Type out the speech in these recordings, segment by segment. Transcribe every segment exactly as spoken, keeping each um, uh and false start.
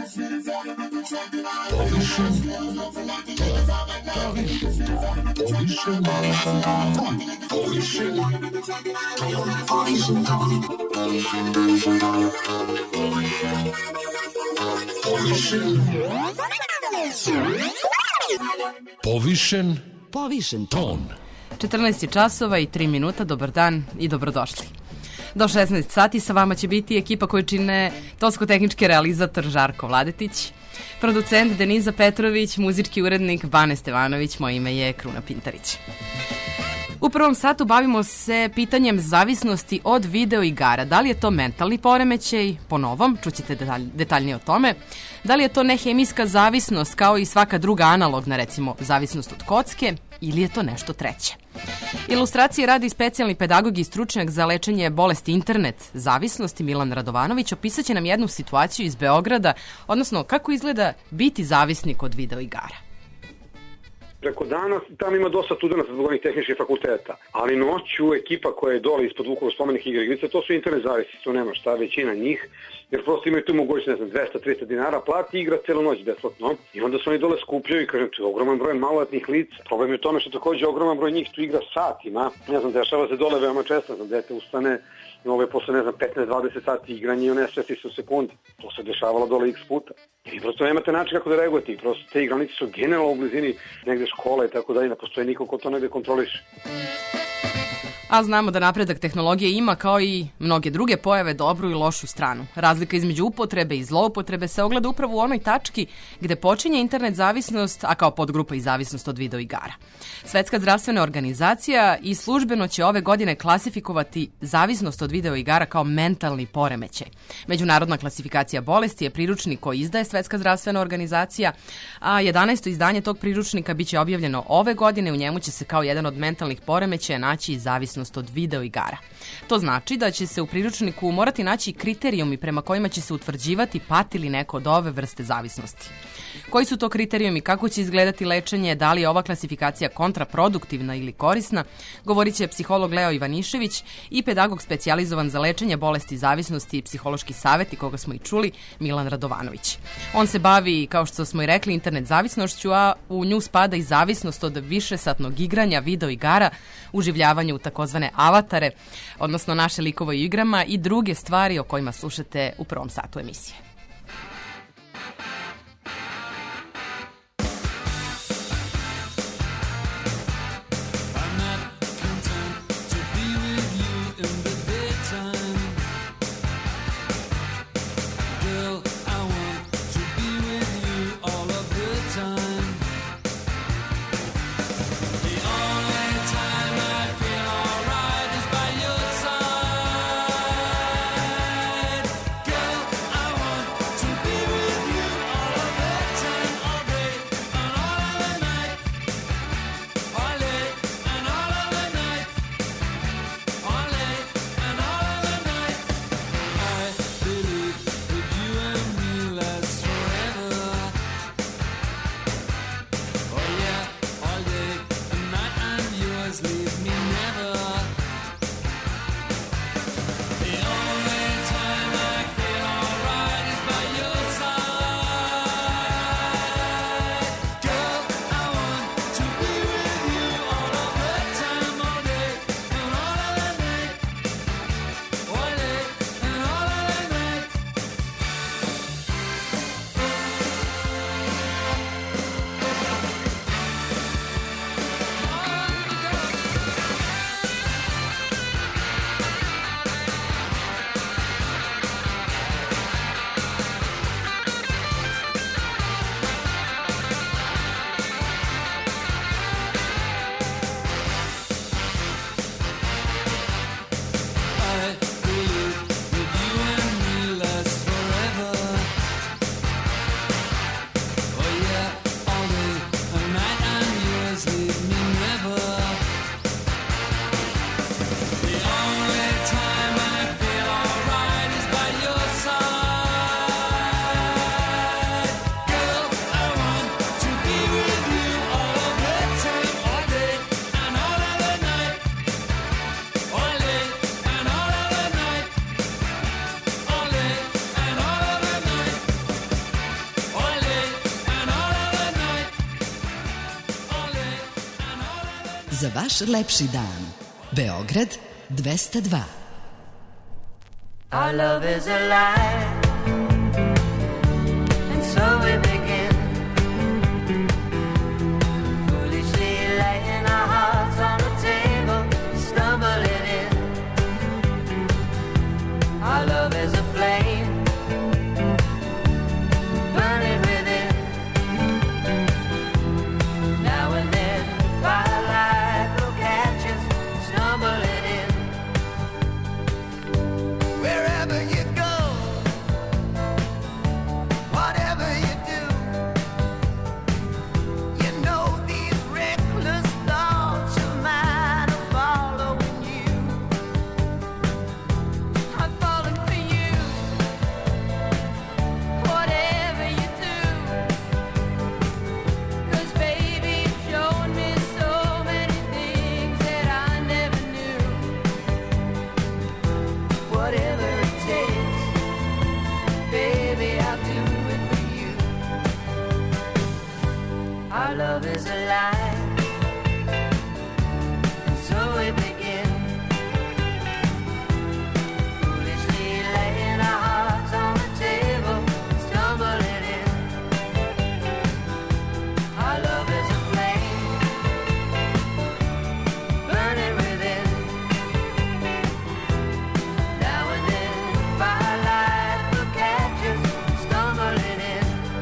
Povišen Povišen ton. četrnaest je časova i tri minuta, dobar dan i dobrodošli. Do šesnaest sati sa vama će biti ekipa koju čine tonsko-tehnički realizator Žarko Vladetić, producent Deniza Petrović, muzički urednik Bane Stevanović, moje ime je Kruna Pintarić. U prvom satu bavimo se pitanjem zavisnosti od video igara. Da li je to mentalni poremećaj, po novom, čućete detalj, detaljnije o tome. Da li je to nehemijska zavisnost kao i svaka druga analogna, recimo zavisnost od kocke, ili je to nešto treće? Ilustracije radi specijalni pedagog i stručnjak za lečenje bolesti internet zavisnosti Milan Radovanović. Opisat će nam jednu situaciju iz Beograda, odnosno kako izgleda biti zavisnik od video igara. Preko dana tamo ima dosta studenata zbog onih tehničkih fakulteta, ali noću ekipa koja je dole ispod Vukovog spomenih igra igrice, to su internet zavisnici, to nema šta, većina njih, jer prosto imaju tu mogućnost, ne znam, dvesta do trista dinara plati i igra celu noć besplatno. I onda su oni dole skupljaju i kažem, to je ogroman broj maloletnih lica. Problem je u tome što takođe ogroman broj njih tu igra satima. Ne znam, dešava se dole veoma često, ne znam, dete ustane, ovo je posle, ne znam, petnaest do dvadeset sati igranje i on nesvesti se u sekundi. To se dešavalo dole x puta. I prosto nemate način kako da reagujete. I prosto te igranice su generalno u blizini negde škola i tako dalje. Ne postoje niko ko to negde kontroliše. A znamo da napredak tehnologije ima, kao i mnoge druge pojave, dobru i lošu stranu. Razlika između upotrebe i zloupotrebe se ogleda upravo u onoj tački gde počinje internet zavisnost, a kao podgrupa i zavisnost od video igara. Svetska zdravstvena organizacija i službeno će ove godine klasifikovati zavisnost od video igara kao mentalni poremećaj. Međunarodna klasifikacija bolesti je priručnik koji izdaje Svetska zdravstvena organizacija, a jedanaesto izdanje tog priručnika biće objavljeno ove godine. U njemu će se kao jedan od mentalnih poremećaja naći i zavisnost od video igara. To znači da će se u priručniku morati naći kriterijumi prema kojima će se utvrđivati pati li neko od ove vrste zavisnosti. Koji su to kriterijumi, kako će izgledati lečenje, da li je ova klasifikacija kontraproduktivna ili korisna, govorit će psiholog Leo Ivanišević i pedagog specijalizovan za lečenje bolesti zavisnosti i psihološki savjet, koga smo i čuli, Milan Radovanović. On se bavi, kao što smo i rekli, internet zavisnošću, a u nju spada i zavisnost od višesatnog igranja video igara, uživljavanje u takozvane avatare, odnosno naše likove u igrama i druge stvari o kojima slušate u prvom satu emisije. I want za vaš lepši dan. Beograd dvesta dva. Our love is alive, and so we begin, foolishly laying our hearts on the table, stumbling in. Our love is a flame, burning within. Now and then, firelight will catch us, stumbling in. Wherever you go, whatever you do, you know these reckless thoughts of mine are following you. I'm falling for you, whatever you do, 'cause baby you've shown me so many things that I never knew. Whatever it takes, baby, I'll do it for you. Our love is alive, and so we begin, foolishly laying our hearts on the table, stumbling in. Our love is a flame, burning within. Now and then, firelight will catch us, stumbling in.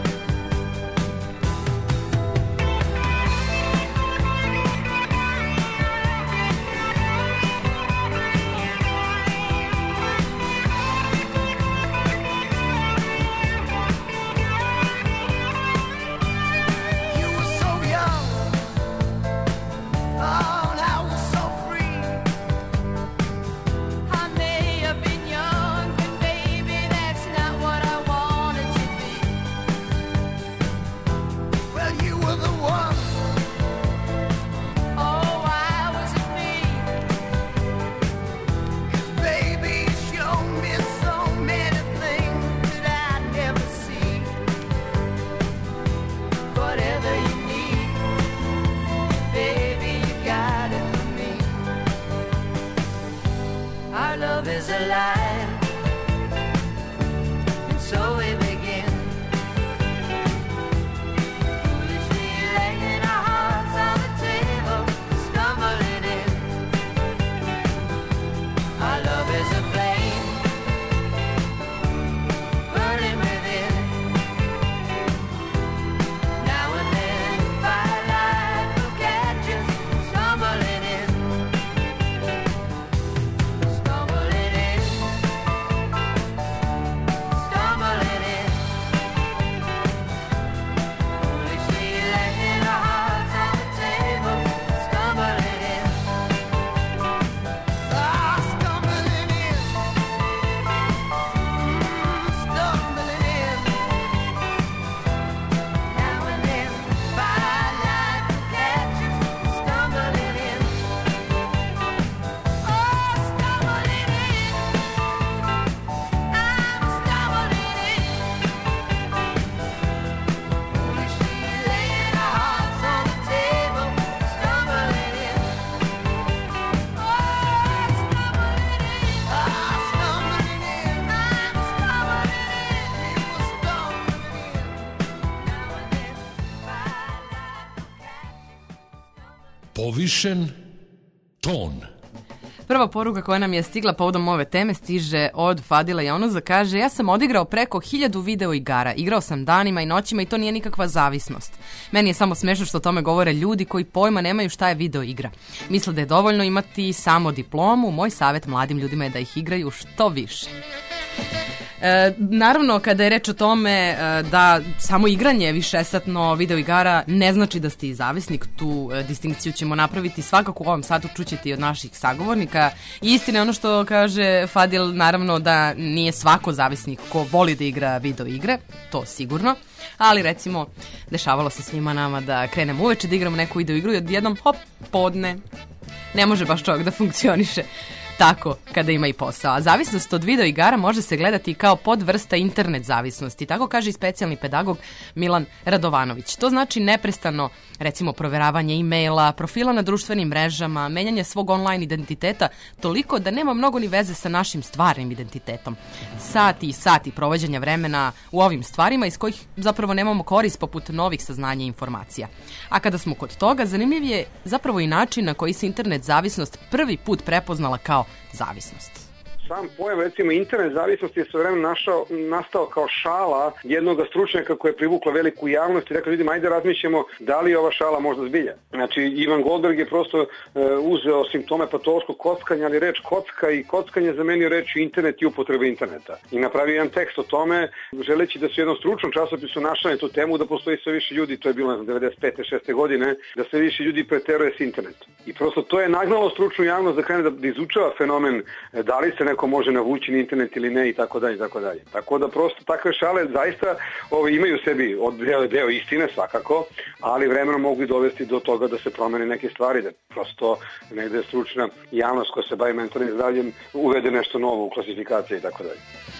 You were so young, oh, and I was so free. I may have been young, but baby, that's not what I wanted to be. Well, you were the one. Oh, why was it me? 'Cause baby, you showed me so many things that I'd never see. Whatever you need, baby, you got it for me. Our love is alive, and so we begin, foolishly laying our hearts on the table, stumbling in. Our love is a flame, burning within. Now and then, firelight will catch us, stumbling in. Stumbling in. Stumbling in. Foolishly laying our hearts on the table, stumbling in. Ah, stumbling in. Mm, stumbling in. Now and then, firelight will catch us, stumbling in. Oh, stumbling in. I'm stumbling in. Foolishly laying our hearts on the table, stumbling in. Oh, stumbling in. Ah, stumbling in. I'm stumbling in. You were stumbling in. Now and then, firelight will catch us. Povišen ton. Prva poruka koja nam je stigla povodom ove teme stiže od Fadila Jaunuza, kaže: ja sam odigrao preko hiljadu video igara, igrao sam danima i noćima i to nije nikakva zavisnost. Meni je samo smešno što o tome govore ljudi koji pojma nemaju šta je video igra. Misle da je dovoljno imati samo diplomu, moj savjet mladim ljudima je da ih igraju što više. E, naravno, kada je reč o tome e, da samo igranje višesatno video igara ne znači da ste i zavisnik, tu e, distinkciju ćemo napraviti svakako u ovom satu, čućete i od naših sagovornika. I istina je ono što kaže Fadil, naravno da nije svako zavisnik ko voli da igra video igre, to sigurno, ali recimo dešavalo se svima nama da krenemo uveče da igramo neku video igru i odjednom hop, podne, ne može baš čovjek da funkcioniše. tako kada ima i posao. A zavisnost od video igara može se gledati kao podvrsta internet zavisnosti. Tako kaže i specijalni pedagog Milan Radovanović. To znači neprestano, recimo, proveravanje e-maila, profila na društvenim mrežama, menjanje svog online identiteta, toliko da nema mnogo ni veze sa našim stvarnim identitetom. Sati i sati provođenja vremena u ovim stvarima iz kojih zapravo nemamo korist poput novih saznanja i informacija. A kada smo kod toga, zanimljiv je zapravo i način na koji se internet zavisnost prvi put prepoznala kao zavisnost. Sam pojam, recimo, internet zavisnosti je sve vremena našao, nastao kao šala jednog stručnjaka koja je privukla veliku javnost i rekao ljudima, ajde razmišljamo da li je ova šala možda zbilja. Znači, Ivan Goldberg je prosto e, uzeo simptome patološkog kockanja, ali reč kocka i kockanje zamenio reč internet i upotrebe interneta. I napravio jedan tekst o tome, želeći da se u jednom stručnom časopisu našao na tu temu, da postoji sve više ljudi, to je bilo, ne znam, devedeset pete šeste godine, da sve više ljudi preteruje s internetom. I prosto to je nagnalo stručnu javnost da krene da, da izučava fenomen da li se neko može navući na internet ili ne i tako dalje i tako dalje. Tako da prosto takve šale zaista ovaj, imaju u sebi od deo, deo istine svakako, ali vremenom mogu i dovesti do toga da se promene neke stvari, da prosto negde stručna javnost koja se bavi mentalnim zdravljem uvede nešto novo u klasifikacije i tako dalje.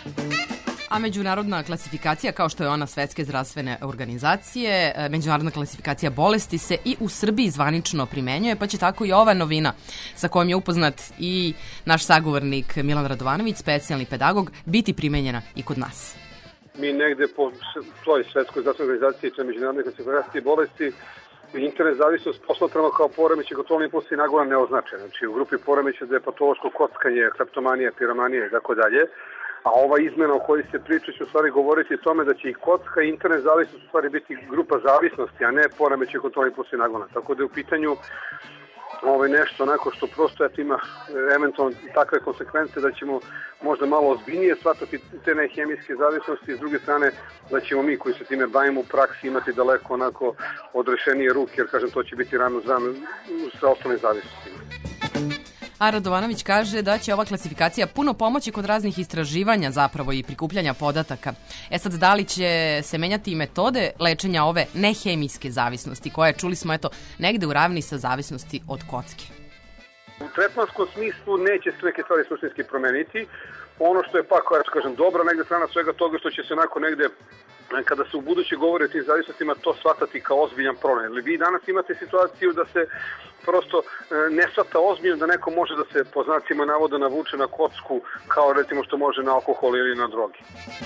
A međunarodna klasifikacija, kao što je ona Svetske zdravstvene organizacije, međunarodna klasifikacija bolesti se i u Srbiji zvanično primenjuje, pa će tako i ova novina sa kojom je upoznat i naš sagovornik Milan Radovanović, specijalni pedagog, biti primenjena i kod nas. Mi negde po toj Svetskoj zdravstvenoj organizaciji, to je međunarodna klasifikacija bolesti, internet zavisnost posmatramo kao poremećaj kontrolni impuls i nagoran neoznačen. Znači, u grupi poremećaja da je patološko kockanje, kleptomanija, piromanija i tako dalje. A ova izmena o kojoj se priča će u stvari govoriti o tome da će i kocka i internet zavisnost u stvari biti grupa zavisnosti, a ne poremećaj kontrolni impuls i nagona. Tako da je u pitanju ovaj nešto onako što prosto eto ima eventualno takve konsekvence da ćemo možda malo ozbiljnije shvatati te nehemijske zavisnosti, s druge strane da ćemo mi koji se time bavimo u praksi imati daleko onako odrešenije ruke, jer kažem to će biti rano uz rano sa ostalim zavisnostima. A Radovanović kaže da će ova klasifikacija puno pomoći kod raznih istraživanja zapravo i prikupljanja podataka. E sad, da li će se menjati i metode lečenja ove nehemijske zavisnosti, koje, čuli smo, eto, negde u ravni sa zavisnosti od kocke? U tretmanskom smislu neće se neke stvari suštinski promeniti. Ono što je pa, koja kažem, dobra negde strana svega toga što će se onako negde kada se u buduće govori o tim zavisnostima to shvatati kao ozbiljan problem. Jer vi danas imate situaciju da se prosto ne shvata ozbiljno da neko može da se po znacima navoda navuče na kocku kao recimo što može na alkohol ili na drogi.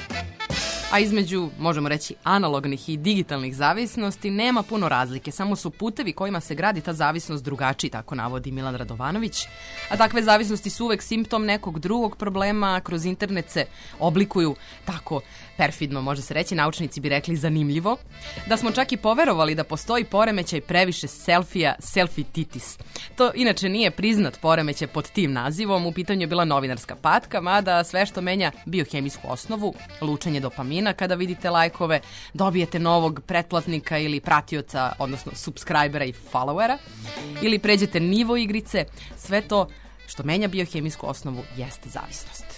A između, možemo reći, analognih i digitalnih zavisnosti nema puno razlike, samo su putevi kojima se gradi ta zavisnost drugačiji, tako navodi Milan Radovanović. A takve zavisnosti su uvek simptom nekog drugog problema, kroz internet se oblikuju tako perfidno, može se reći, naučnici bi rekli zanimljivo, da smo čak i poverovali da postoji poremećaj previše selfija, selfititis. To inače nije priznat poremećaj pod tim nazivom, u pitanju je bila novinarska patka, mada sve što menja biohemijsku osnovu, lučenje dopamina kada vidite lajkove, dobijete novog pretplatnika ili pratioca, odnosno subscribera i followera, ili pređete nivo igrice, sve to što menja biohemijsku osnovu jeste zavisnost.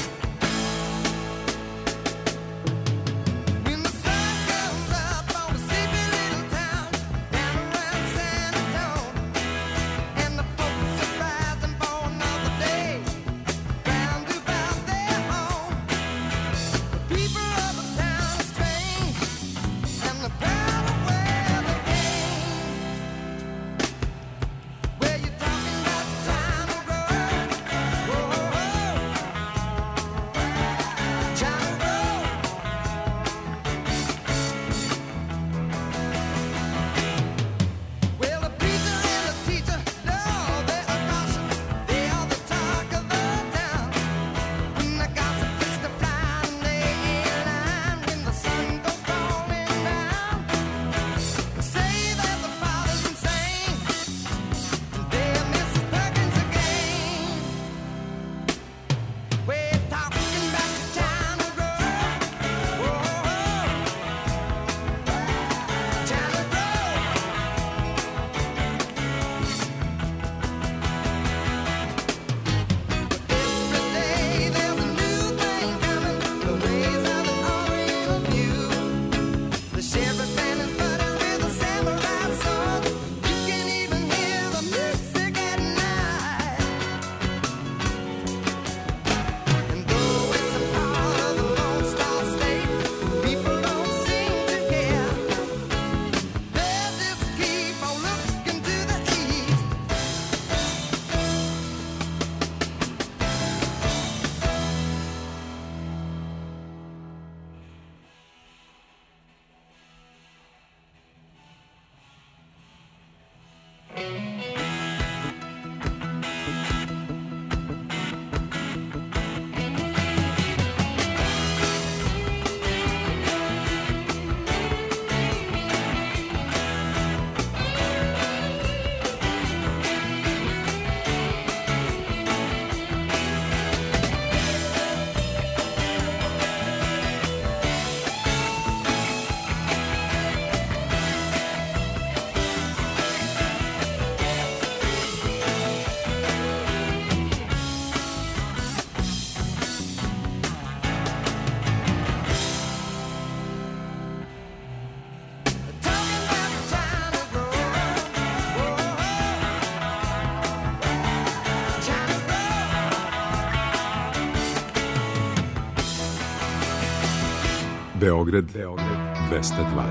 When the sun comes up on the Beograd, Beograd dvesta dva.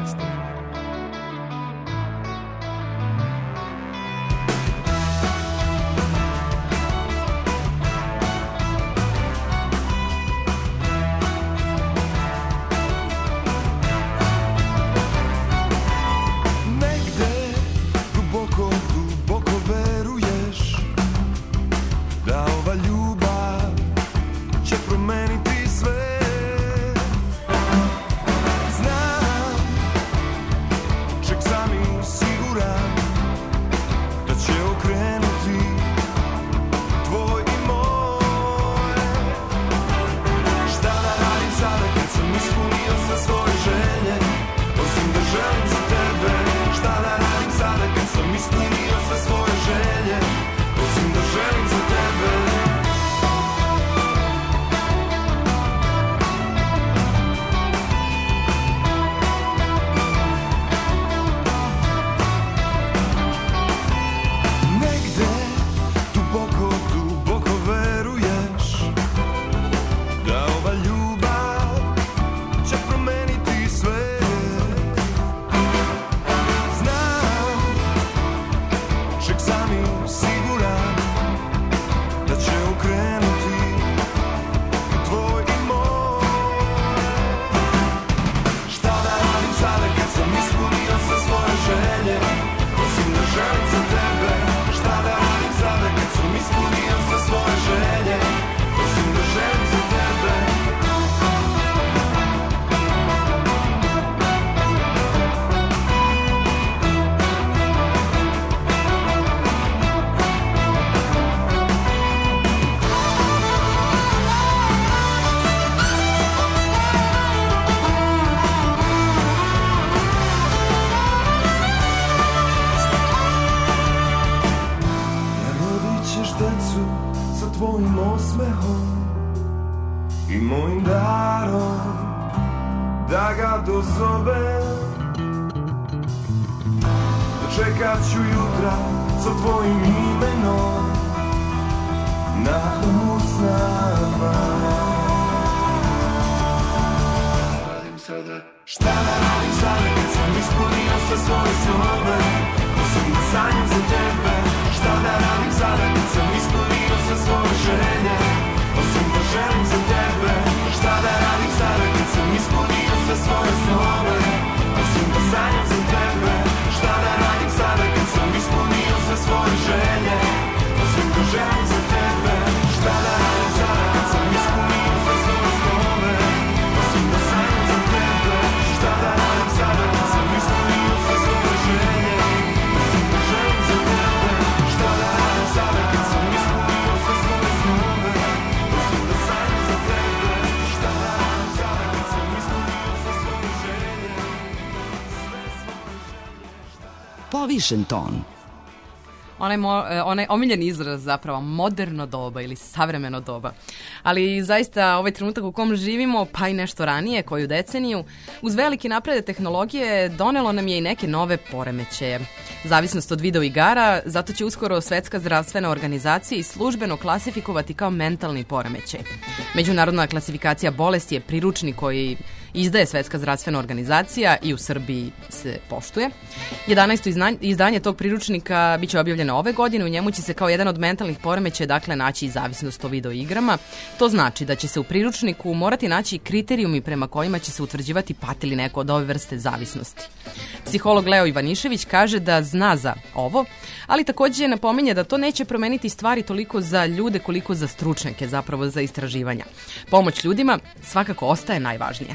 Povišen ton. Onaj, mo, onaj omiljen izraz zapravo, moderno doba ili savremeno doba. Ali zaista ovaj trenutak u kom živimo, pa i nešto ranije, koju deceniju, uz veliki napredak tehnologije donelo nam je i neke nove poremećaje. Zavisnost od video igara, zato će uskoro Svetska zdravstvena organizacija i službeno klasifikovati kao mentalni poremećaj. Međunarodna klasifikacija bolesti je priručnik koji izdaje Svetska zdravstvena organizacija i u Srbiji se poštuje. jedanaesto izdanje tog priručnika biće objavljeno ove godine, u njemu će se kao jedan od mentalnih poremećaja dakle naći i zavisnost o video igrama. To znači da će se u priručniku morati naći kriterijumi prema kojima će se utvrđivati pati li neko od ove vrste zavisnosti. Psiholog Leo Ivanišević kaže da zna za ovo, ali takođe napominje da to neće promeniti stvari toliko za ljude koliko za stručnjake, zapravo za istraživanja. Pomoć ljudima svakako ostaje najvažnija.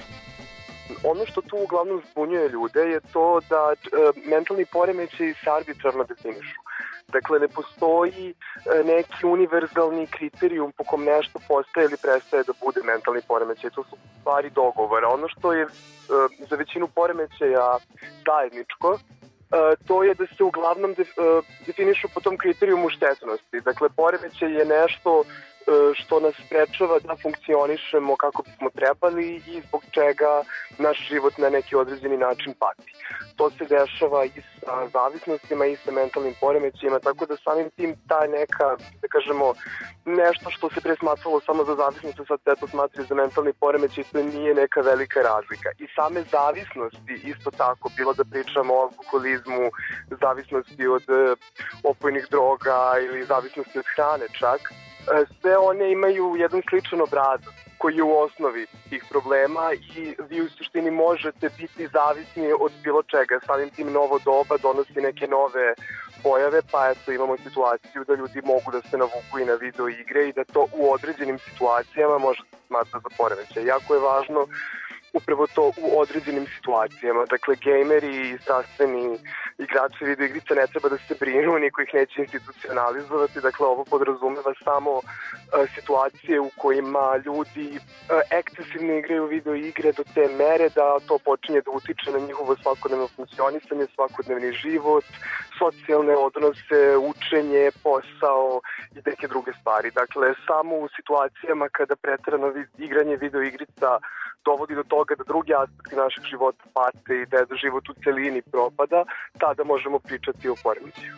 Ono što tu uglavnom zbunjuje ljude je to da e, mentalni poremećaji se arbitrarno definišu. Dakle, ne postoji e, neki univerzalni kriterijum po kom nešto postaje ili prestaje da bude mentalni poremećaj. To su stvari dogovora. Ono što je e, za većinu poremećaja zajedničko, e, to je da se uglavnom def, e, definišu po tom kriterijumu štetnosti. Dakle, poremećaj je nešto što nas sprečava da funkcionišemo kako bismo trebali i zbog čega naš život na neki određeni način pati. To se dešava i sa zavisnostima i sa mentalnim poremećajima, tako da samim tim ta neka, da kažemo, nešto što se pre smatralo samo za zavisnost, sad se to smatra za mentalni poremećaj, to nije neka velika razlika. I same zavisnosti isto tako, bilo da pričamo o alkoholizmu, zavisnosti od opojnih droga ili zavisnosti od hrane čak, sve one imaju jedan sličan obrazac koji je u osnovi tih problema i vi u suštini možete biti zavisni od bilo čega. Samim tim novo doba donosi neke nove pojave, pa eto imamo situaciju da ljudi mogu da se navuku i na video igre i da to u određenim situacijama može se smatrati za poremećaj. Jako je važno upravo to u određenim situacijama. Dakle, gejmeri i strastveni igrači video igrica ne treba da se brinu, niko ih neće institucionalizovati. Dakle, ovo podrazumeva samo uh, situacije u kojima ljudi uh, ekscesivno igraju video igre do te mere da to počinje da utiče na njihovo svakodnevno funkcionisanje, svakodnevni život, socijalne odnose, učenje, posao i neke druge stvari. Dakle, samo u situacijama kada preterano igranje video igrica dovodi do toga da drugi aspekti našeg života pate i da je život u celini propada, tada možemo pričati o poremećaju.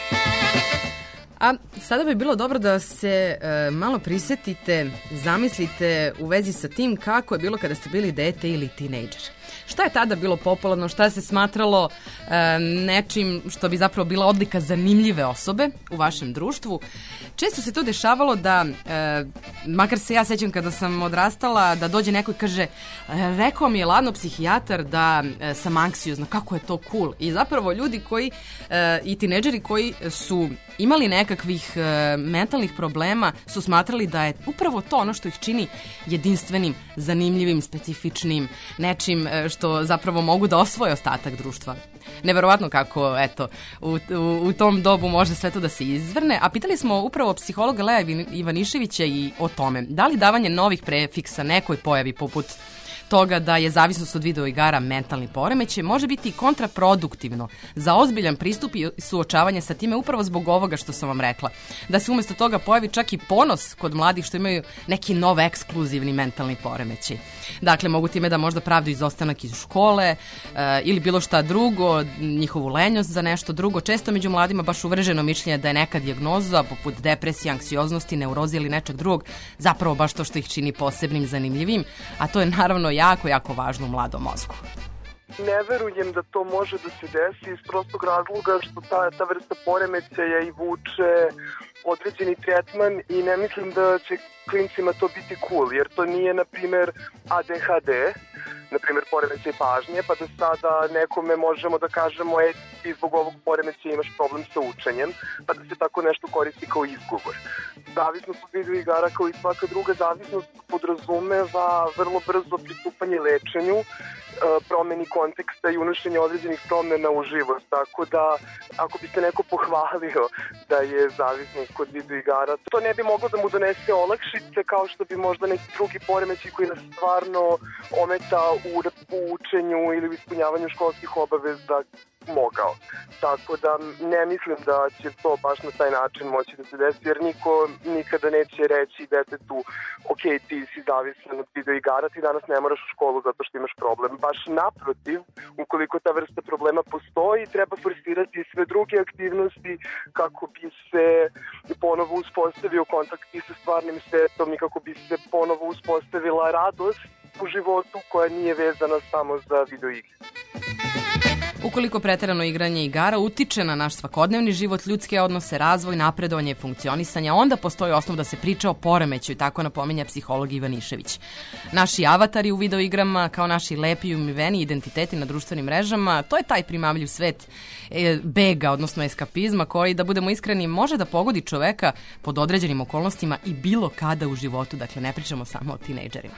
A sada bi bilo dobro da se e, malo prisetite, zamislite u vezi sa tim kako je bilo kada ste bili dete ili tinejdžer. Šta je tada bilo popularno, šta se smatralo e, nečim što bi zapravo bila odlika zanimljive osobe u vašem društvu. Često se to dešavalo da, e, makar se ja sećam kada sam odrastala, da dođe neko i kaže, rekao mi je ladno psihijatar da e, sam anksiozna, kako je to cool. I zapravo ljudi koji, e, i tinejdžeri koji su imali nekakvih e, mentalnih problema su smatrali da je upravo to ono što ih čini jedinstvenim, zanimljivim, specifičnim, nečim e, što zapravo mogu da osvoje ostatak društva. Neverovatno kako, eto, u, u, u tom dobu može sve to da se izvrne. A pitali smo upravo psihologa Leja Ivaniševića i o tome. Da li davanje novih prefiksa nekoj pojavi poput toga da je zavisnost od video igara mentalni poremećaj može biti kontraproduktivno za ozbiljan pristup i suočavanje sa time upravo zbog ovoga što sam vam rekla. Da se umjesto toga pojavi čak i ponos kod mladih što imaju neki nov ekskluzivni mentalni poremećaj. Dakle, mogu time da možda pravdu izostanak iz škole e, ili bilo šta drugo, njihovu lenjost za nešto drugo. Često među mladima baš uvreženo mišljenje da je neka dijagnoza poput depresije, anksioznosti, neuroze ili nečeg drugog zapravo baš to što ih čini posebnim, zanimljivim, a to je naravno jako, jako važno u mladom mozgu. Ne verujem da to može da se desi iz prostog razloga što ta, ta vrsta poremećaja i vuče određeni tretman i ne mislim da će klincima to biti cool, jer to nije, na primjer, A D H D, na primjer, poremećaj pažnje, pa da sada nekome možemo da kažemo, e, ti zbog ovog poremećaja imaš problem sa učenjem, pa da se tako nešto koristi kao izgovor. Zavisnost od video igara, kao i svaka druga zavisnost, podrazumeva vrlo brzo pristupanje lečenju, promeni konteksta i unošenje određenih promena u život. Tako da, ako bi se neko pohvalio da je zavisnik kod video igara, to ne bi moglo da mu donese olakšice kao što bi možda neki drugi poremećaj koji nas stvarno ometa u, u učenju ili u ispunjavanju školskih obaveza mogao. Tako da ne mislim da će to baš na taj način moći da se desi, jer niko nikada neće reći detetu, ok, ti si zavisan od video igara, ti danas ne moraš u školu zato što imaš problem. Baš naprotiv, ukoliko ta vrsta problema postoji, treba forsirati sve druge aktivnosti kako bi se ponovo uspostavio kontakt i sa stvarnim svetom i kako bi se ponovo uspostavila radost u životu koja nije vezana samo za video igre. Ukoliko preterano igranje igara utiče na naš svakodnevni život, ljudske odnose, razvoj, napredovanje i funkcionisanje, onda postoji osnov da se priča o poremećaju, tako napominja psiholog Ivanišević. Naši avatari u videoigrama, kao naši lepi i umiveni identiteti na društvenim mrežama, to je taj primamljiv svet e, bega, odnosno eskapizma, koji, da budemo iskreni, može da pogodi čoveka pod određenim okolnostima i bilo kada u životu. Dakle, ne pričamo samo o tinejdžerima.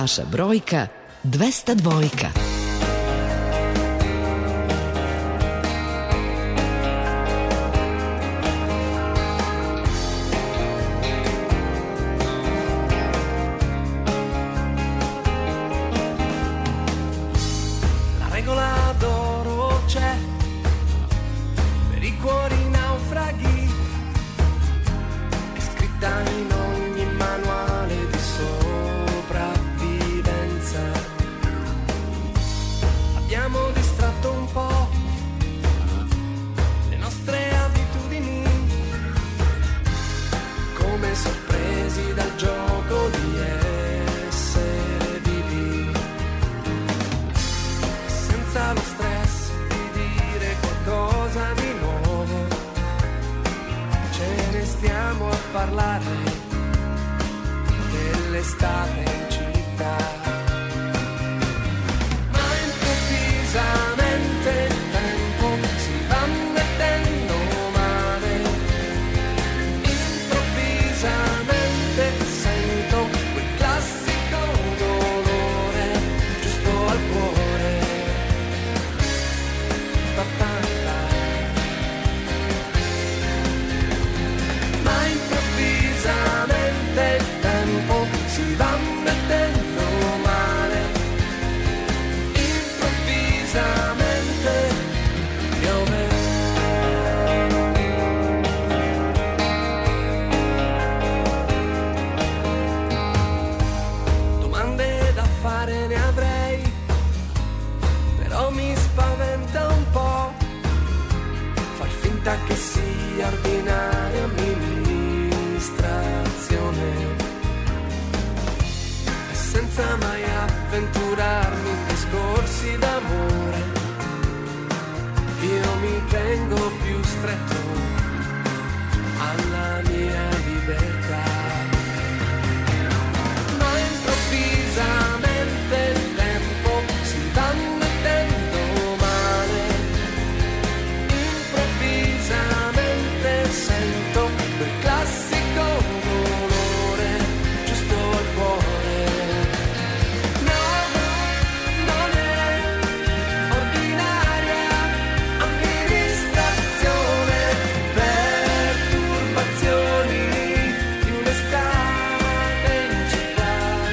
vaša brojka dvesta dvojka. Che sia ordinaria amministrazione e senza mai avventurarmi in discorsi d'amore io mi tengo più stretto alla mia libertà, ma improvvisamente il tempo si va mettendo male. Sento quel classico dolore giusto al cuore. No, non è ordinaria amministrazione, perturbazioni di un'estate in città.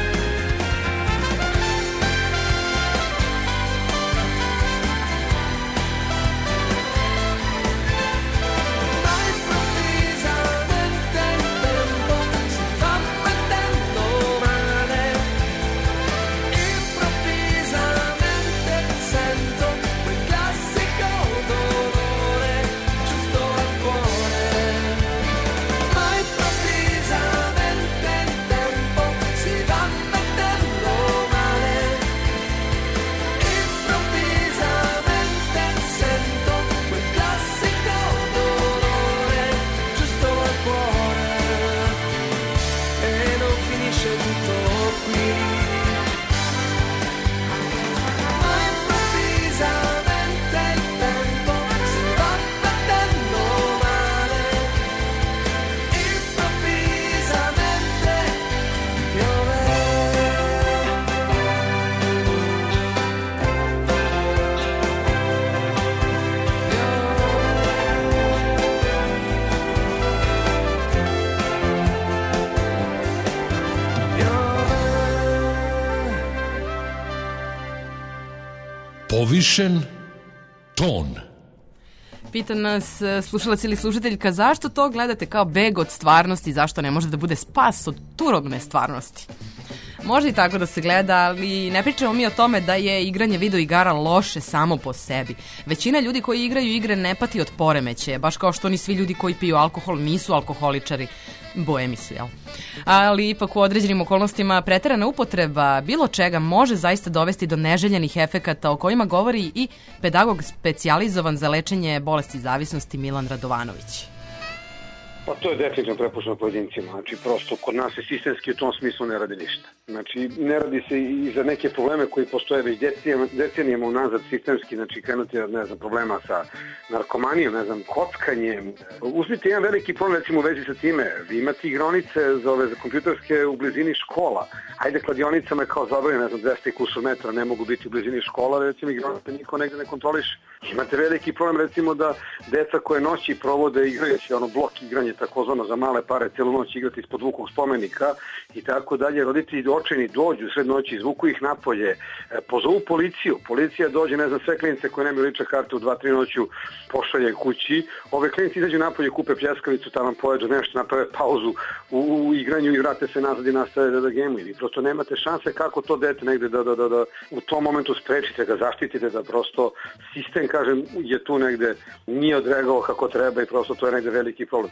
Povišen ton. Pita nas slušalac ili slušateljka zašto to gledate kao beg od stvarnosti, zašto ne može da bude spas od turobne stvarnosti. Može i tako da se gleda, ali ne pričamo mi o tome da je igranje video igara loše samo po sebi. Većina ljudi koji igraju igre ne pati od poremećaja, baš kao što ni svi ljudi koji piju alkohol nisu alkoholičari, boemi su, jel? Ali ipak u određenim okolnostima preterana upotreba bilo čega može zaista dovesti do neželjenih efekata o kojima govori i pedagog specijalizovan za lečenje bolesti zavisnosti Milan Radovanović. Pa to je definitivno prepušteno pojedincima, znači prosto kod nas se sistemski u tom smislu ne radi ništa. Znači, ne radi se i za neke probleme koji postoje već decenijama, decenijama unazad sistemski, znači krenuti od, ne znam, problema sa narkomanijom, ne znam, kockanjem. Uzmite jedan veliki problem, recimo, u vezi sa time. Vi imate igronice za ove za kompjuterske u blizini škola. Ajde, kladionicama je kao zabavljeno, ne znam, dvesta i kusur metra ne mogu biti u blizini škola, recimo, igronice niko negde ne kontroliše. Imate veliki problem, recimo, da deca koje noći provode igrajući, ono, blok igranje, takozvano za male pare, celu noć igrati ispod Vukovog spomenika i tako dalje. Roditelji očajni dođu sred noći, izvuku ih napolje, pozovu policiju. Policija dođe, ne znam, sve klinice koje nemaju lične karte u dva tri noću pošalje kući. Ove klinice izađu napolje, kupe pljeskavicu, tamo pojedu nešto, naprave pauzu u, u igranju i vrate se nazad i nastave da, da gemuju. Vi prosto nemate šanse kako to dete negde da, da, da, da u tom momentu sprečite, ga zaštitite, da prosto sistem, kažem, je tu negde nije odreagovao kako treba i prosto to je negde veliki problem.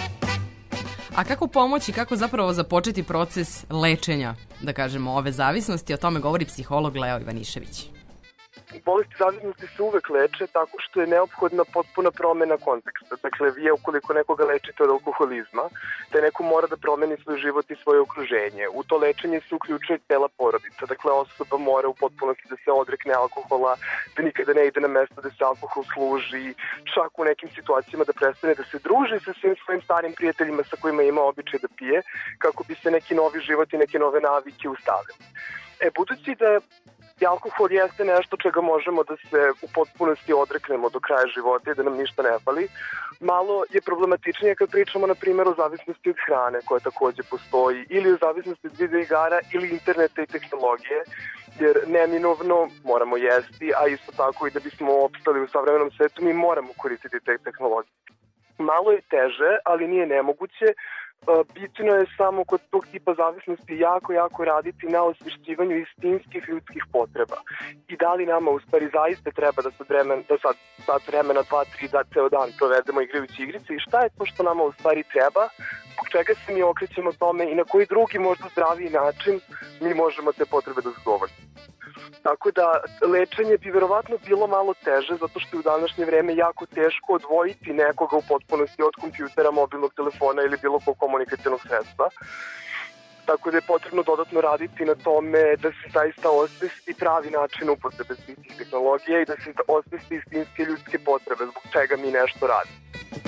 A kako pomoći, kako zapravo započeti proces lečenja, da kažemo, ove zavisnosti? O tome govori psiholog Leo Ivanišević. Bolesti zavisnosti se uvek leče tako što je neophodna potpuna promena konteksta. Dakle, vi ukoliko nekoga lečite od alkoholizma, taj neko mora da promeni svoj život i svoje okruženje. U to lečenje se uključuje cela porodica. Dakle, osoba mora u potpunosti da se odrekne alkohola, da nikada ne ide na mesto da se alkohol služi, čak u nekim situacijama da prestane da se druži sa svim svojim starim prijateljima sa kojima ima običaj da pije, kako bi se neki novi život i neke nove navike ustavili. E, budući da i alkohol jeste nešto čega možemo da se u potpunosti odreknemo do kraja života i da nam ništa ne fali. Malo je problematičnije kad pričamo, na primjer, o zavisnosti od hrane koja takođe postoji, ili o zavisnosti od video igara ili interneta i tehnologije, jer neminovno moramo jesti, a isto tako i da bismo opstali u savremenom svetu mi moramo koristiti te tehnologije. Malo je teže, ali nije nemoguće. Bitno je samo kod tog tipa zavisnosti jako, jako raditi na osvešćivanju istinskih ljudskih potreba. I da li nama u stvari zaista treba da sad vremena, da sad, sad vremena dva, tri, da ceo dan provedemo igrajući igrice i šta je to što nama u stvari treba, zbog čega se mi okrećemo tome i na koji drugi možda zdraviji način mi možemo te potrebe da zadovoljimo. Tako da lečenje bi verovatno bilo malo teže zato što je u današnje vreme jako teško odvojiti nekoga u potpunosti od kompjutera, mobilnog telefona ili bilo kog komunikacionog sredstva. Tako da je potrebno dodatno raditi na tome da se zaista osvesti pravi način upotrebe svih tih tehnologija i da se osvesti istinske ljudske potrebe zbog čega mi nešto radimo.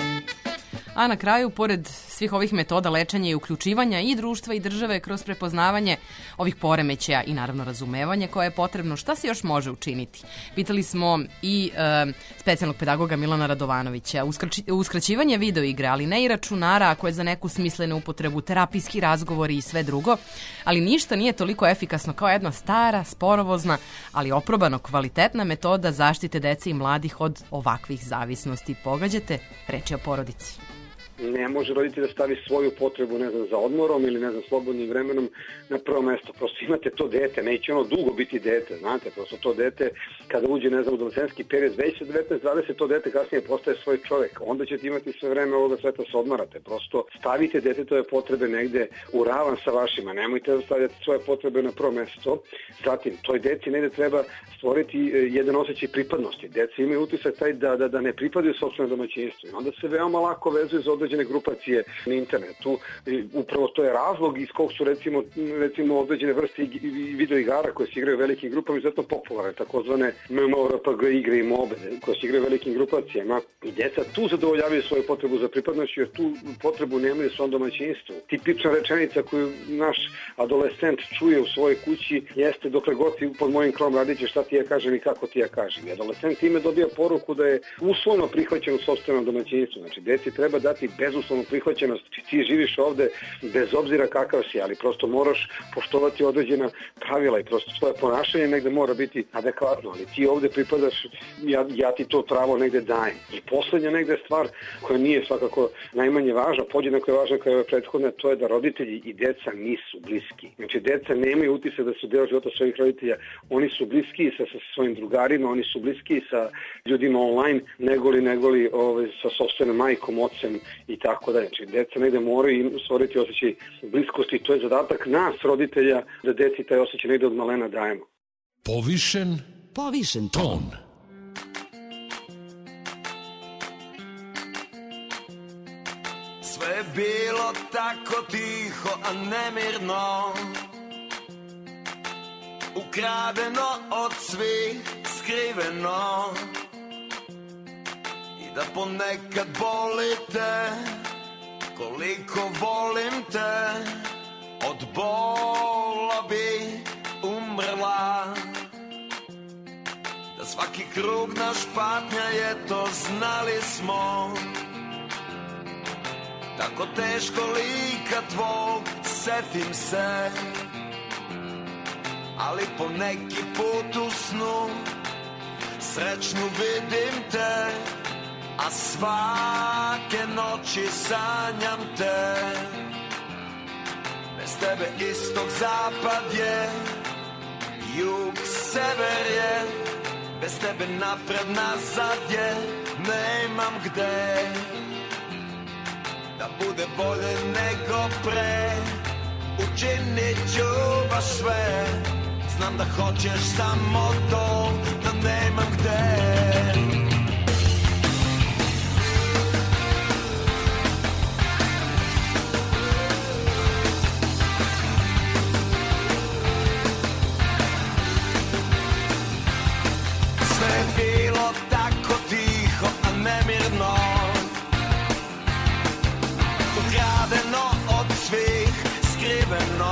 A na kraju, pored svih ovih metoda lečenja i uključivanja i društva i države kroz prepoznavanje ovih poremećaja i naravno razumevanje koje je potrebno, šta se još može učiniti? Pitali smo i e, specijalnog pedagoga Milana Radovanovića. Uskraći, uskraćivanje videoigre, ali ne i računara ako je za neku smislenu upotrebu, terapijski razgovori i sve drugo, ali ništa nije toliko efikasno kao jedna stara, sporovozna, ali oprobano kvalitetna metoda zaštite dece i mladih od ovakvih zavisnosti. Pogađate? Reč je o porodici. Ne može roditelj da stavi svoju potrebu, ne znam, za odmorom ili, ne znam, slobodnim vremenom na prvo mesto. Prosto imate to dete, neće ono dugo biti dete, znate, prosto to dete kada uđe, ne znam, u adolescentski period, već devetnaest dvadeset to dete kasnije postaje svoj čovjek. Onda ćete imati sve vreme ovoga sveta se odmarate. Prosto stavite detetove potrebe negde u ravan sa vašima, nemojte da stavljate svoje potrebe na prvo mesto. Zatim, toj deci negde treba stvoriti jedan osjećaj pripadnosti. Deca imaju utisak taj da, da, da ne pripadaju sopstvenom domaćinstvu. Onda se veoma lako vezuju za određene grupacije na internetu. Upravo to je razlog iz kog su recimo, recimo određene vrste video igara koje se igraju velikim grupama izuzetno popularne, takozvane MMORPG igre i mobe koje se igraju velikim grupacijama. I deca tu zadovoljavaju svoju potrebu za pripadnošću jer tu potrebu nemaju u svom domaćinstvu. Tipična rečenica koju naš adolescent čuje u svojoj kući jeste dokle god ti pod mojim krom radiće šta ti ja kažem i kako ti ja kažem. I adolescent time dobija poruku da je uslovno prihvaćen u sopstvenom domaćinstvu. Znači, deci treba dati bezuslovnu prihvaćenost. Ti živiš ovde bez obzira kakav si, ali prosto moraš poštovati određena pravila i prosto svoje ponašanje negde mora biti adekvatno, ali ti ovde pripadaš, ja, ja ti to pravo negde dajem. I poslednja negde stvar koja nije svakako najmanje važna, podjednako je važna kao je prethodna, to je da roditelji i deca nisu bliski. Znači, deca nemaju utisak da su deo života svojih roditelja, oni su bliski sa, sa svojim drugarima, oni su bliski sa ljudima online, negoli, negoli ovaj, sa sopstvenom majkom, ocem i tako da. Znači, deca negde moraju stvoriti osjećaj bliskosti i to je zadatak nas, roditelja, da deci taj osjećaj negde od malena dajemo. Povišen, Povišen ton. ton. Sve je bilo tako tiho, a nemirno. ukradeno od svih skriveno i da ponekad bolite koliko volim te, od bola bi umrla, da svaki krug naš patnja je, to znali smo. Tako teško lika tvog setim se, ali po neki put u snu srećnu vidim te, a svake noći sanjam te. Bez tebe istok zapad je, jug sever je, bez tebe napred nazad je, nemam gde. Da bude bolje nego pre, učinit ću baš sve. Znam da hoćeš samo to, da nemam gde. Sve je bilo tako tiho, a nemirno, ukradeno od svih skriveno,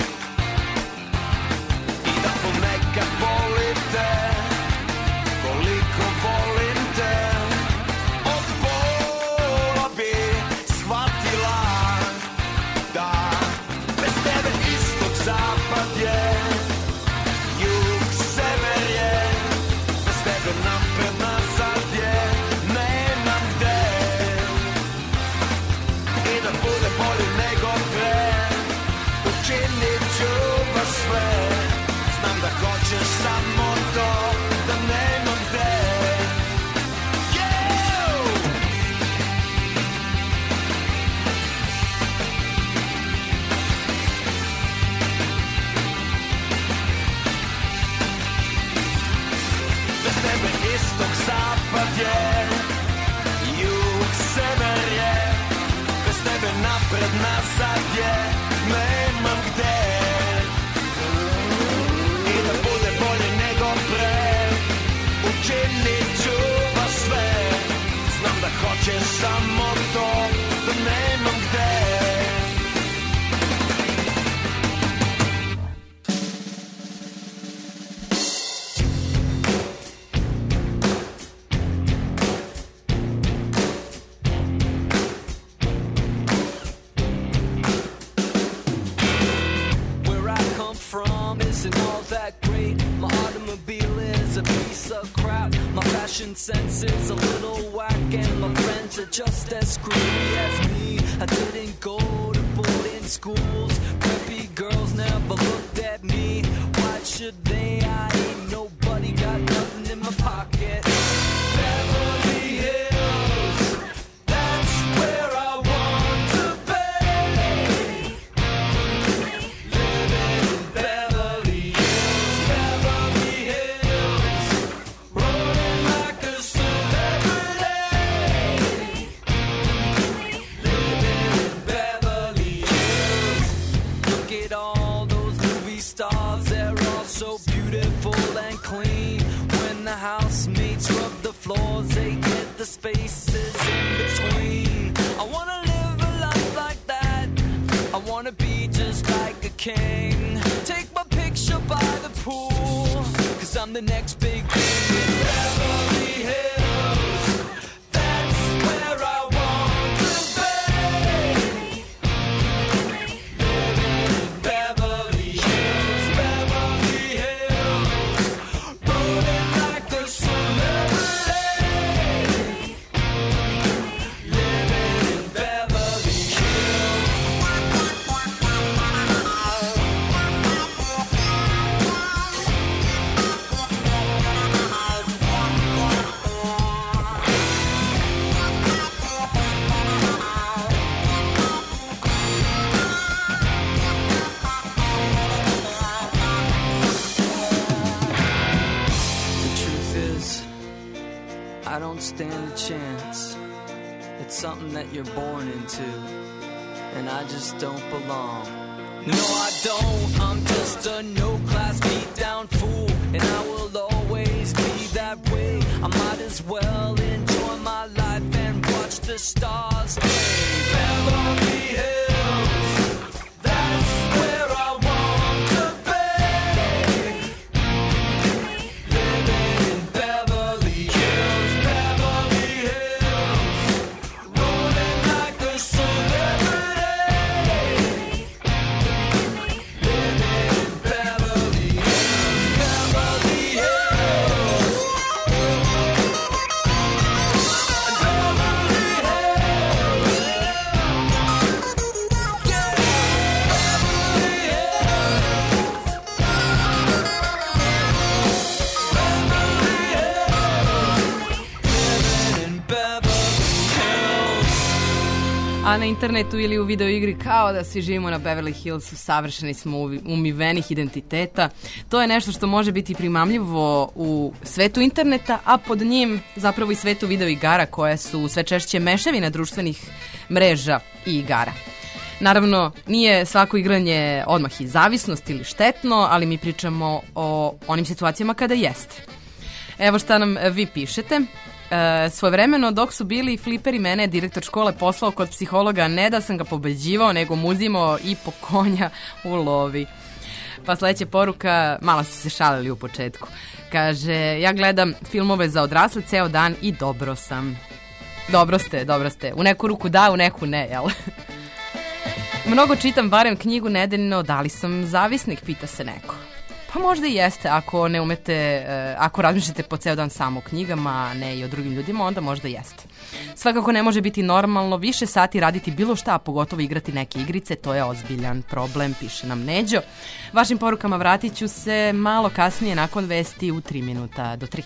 i da ponekad volim te koliko volim te, od bola bi shvatila da bez tebe istok zapad je, jug sever je, bez tebe napred nazad je, nemam gde. I da bude bolje nego pre, učinit ću baš sve. Znam da hoćeš samo to, da nemam gde. Yeah! Bez tebe istok zapad je, jug sever je, bez tebe napred nazad je, nemam gde. I da bude bolje nego pre, učinit ću baš sve. Znam da hoćeš samo to, da nemam gde. Where I come from isn't all that great. My automobile is a piece of crap. My fashion sense is a little whack, and my friends are just as screwy as me. I didn't go to boarding schools. Preppy girls never looked at me. Why should they? I ain't nobody, got nothing in my pocket. Beverly Hills, that's where I want to be. Living in Beverly Hills, Beverly Hills, rolling like a celebrity. Living in Beverly Hills. Look at all those movie stars, they're all so beautiful and clean. When the housemates rub the floors, they get the spaces in between. I wanna live a life like that, I wanna be just like a king. Take my picture by the pool, cause I'm the next big thing in Beverly Hills. That's where I want to be. Living in Beverly Hills, Beverly Hills, rolling like a celebrity. Living in Beverly Hills. The truth is, I don't stand a chance. It's something that you're born into, and I just don't belong No, I don't. I'm just a no-class beat-down fool, and I will always be that way. I might as well enjoy my life and watch the stars play. Beverly Hills, that's where I want to be. Living in Beverly Hills, Beverly Hills, rolling like a celebrity. Living in Beverly Hills, Beverly Hills, A na internetu ili u videoigri kao da svi živimo na Beverly Hillsu, savršeni smo uvi- umivenih identiteta. To je nešto što može biti primamljivo u svetu interneta, a pod njim zapravo i svetu videoigara koje su sve češće mešavina društvenih mreža i igara. Naravno, nije svako igranje odmah i zavisnost ili štetno, ali mi pričamo o onim situacijama kada jeste. Evo šta nam vi pišete. E, svojevremeno dok su bili fliperi, mene je direktor škole poslao kod psihologa, ne da sam ga pobeđivao, nego mu uzimao i po konja u lovi. Pa sledeća poruka, malo su se šalili u početku. Kaže, ja gledam filmove za odrasle ceo dan i dobro sam. Dobro ste, dobro ste. U neku ruku da, u neku ne, jel? Mnogo čitam barem knjigu nedeljno, da li sam zavisnik, pita se neko. Pa možda i jeste, ako ne umete, e, ako razmišljate po ceo dan samo o knjigama, a ne i o drugim ljudima, onda možda jeste. Svakako ne može biti normalno više sati raditi bilo šta, a pogotovo igrati neke igrice, to je ozbiljan problem, piše nam Neđo. Vašim porukama vratit ću se malo kasnije nakon vesti u tri minuta do tri.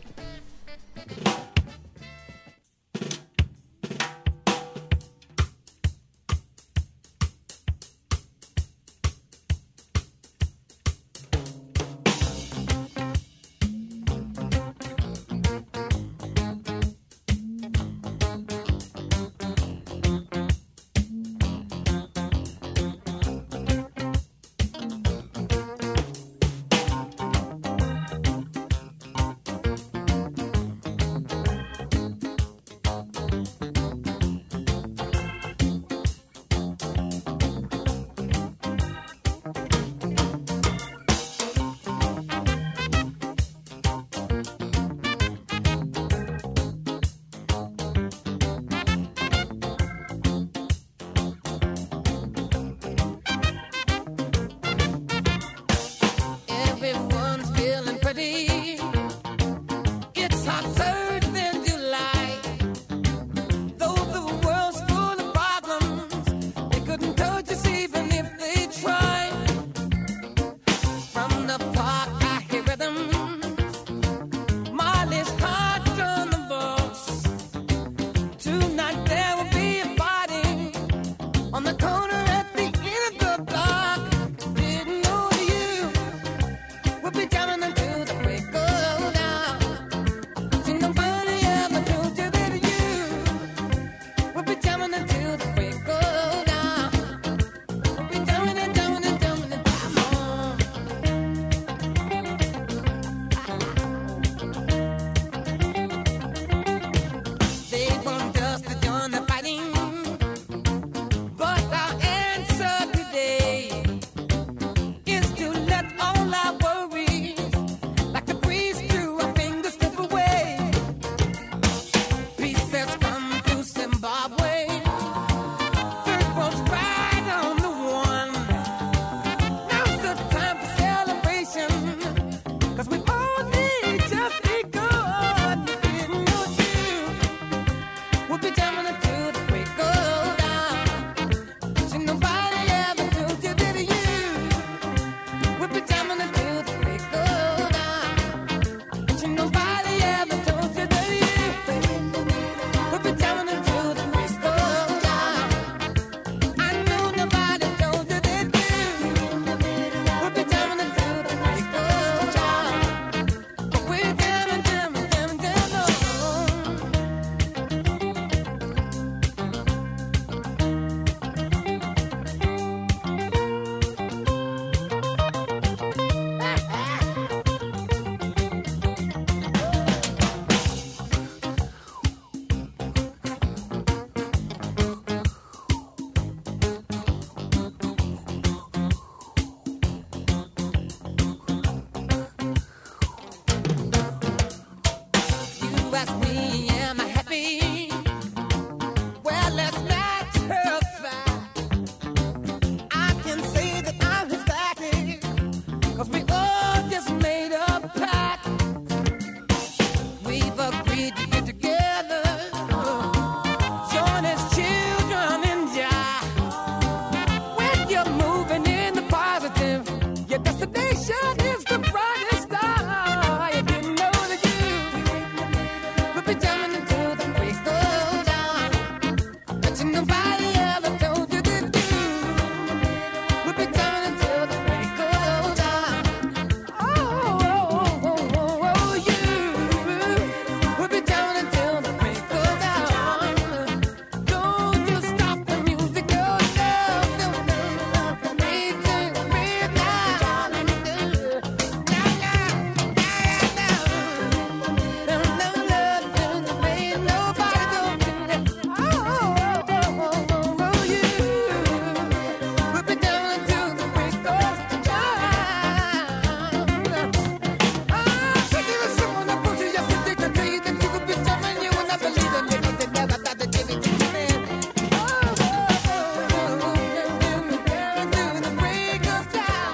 ask me, am I happy? Well, let's not terrify. I can say that I'm ecstatic, 'cause we all just made a pact. We've agreed to get together, join as children in Jah. When you're moving in the positive, your destination is the brightest star. You didn't know that you would be jumping into the break of dawn. Touching nobody ever told you that you would be jumping into the break of dawn. Oh, oh, oh, oh, oh, you would be jumping into the break of dawn. Don't you stop the music, no, no, no, no, no, from me to midnight. No, no, no, no, no, no, no, ain't nobody gonna do that. Oh, oh, oh, oh, oh, oh, you would be down until the break of dawn. Ah, think it was someone that put you yesterday to tell you that you could be jumping, you would not believe it, nigga, they never thought that they would do that. Oh, oh, oh, oh, oh, until the break of dawn.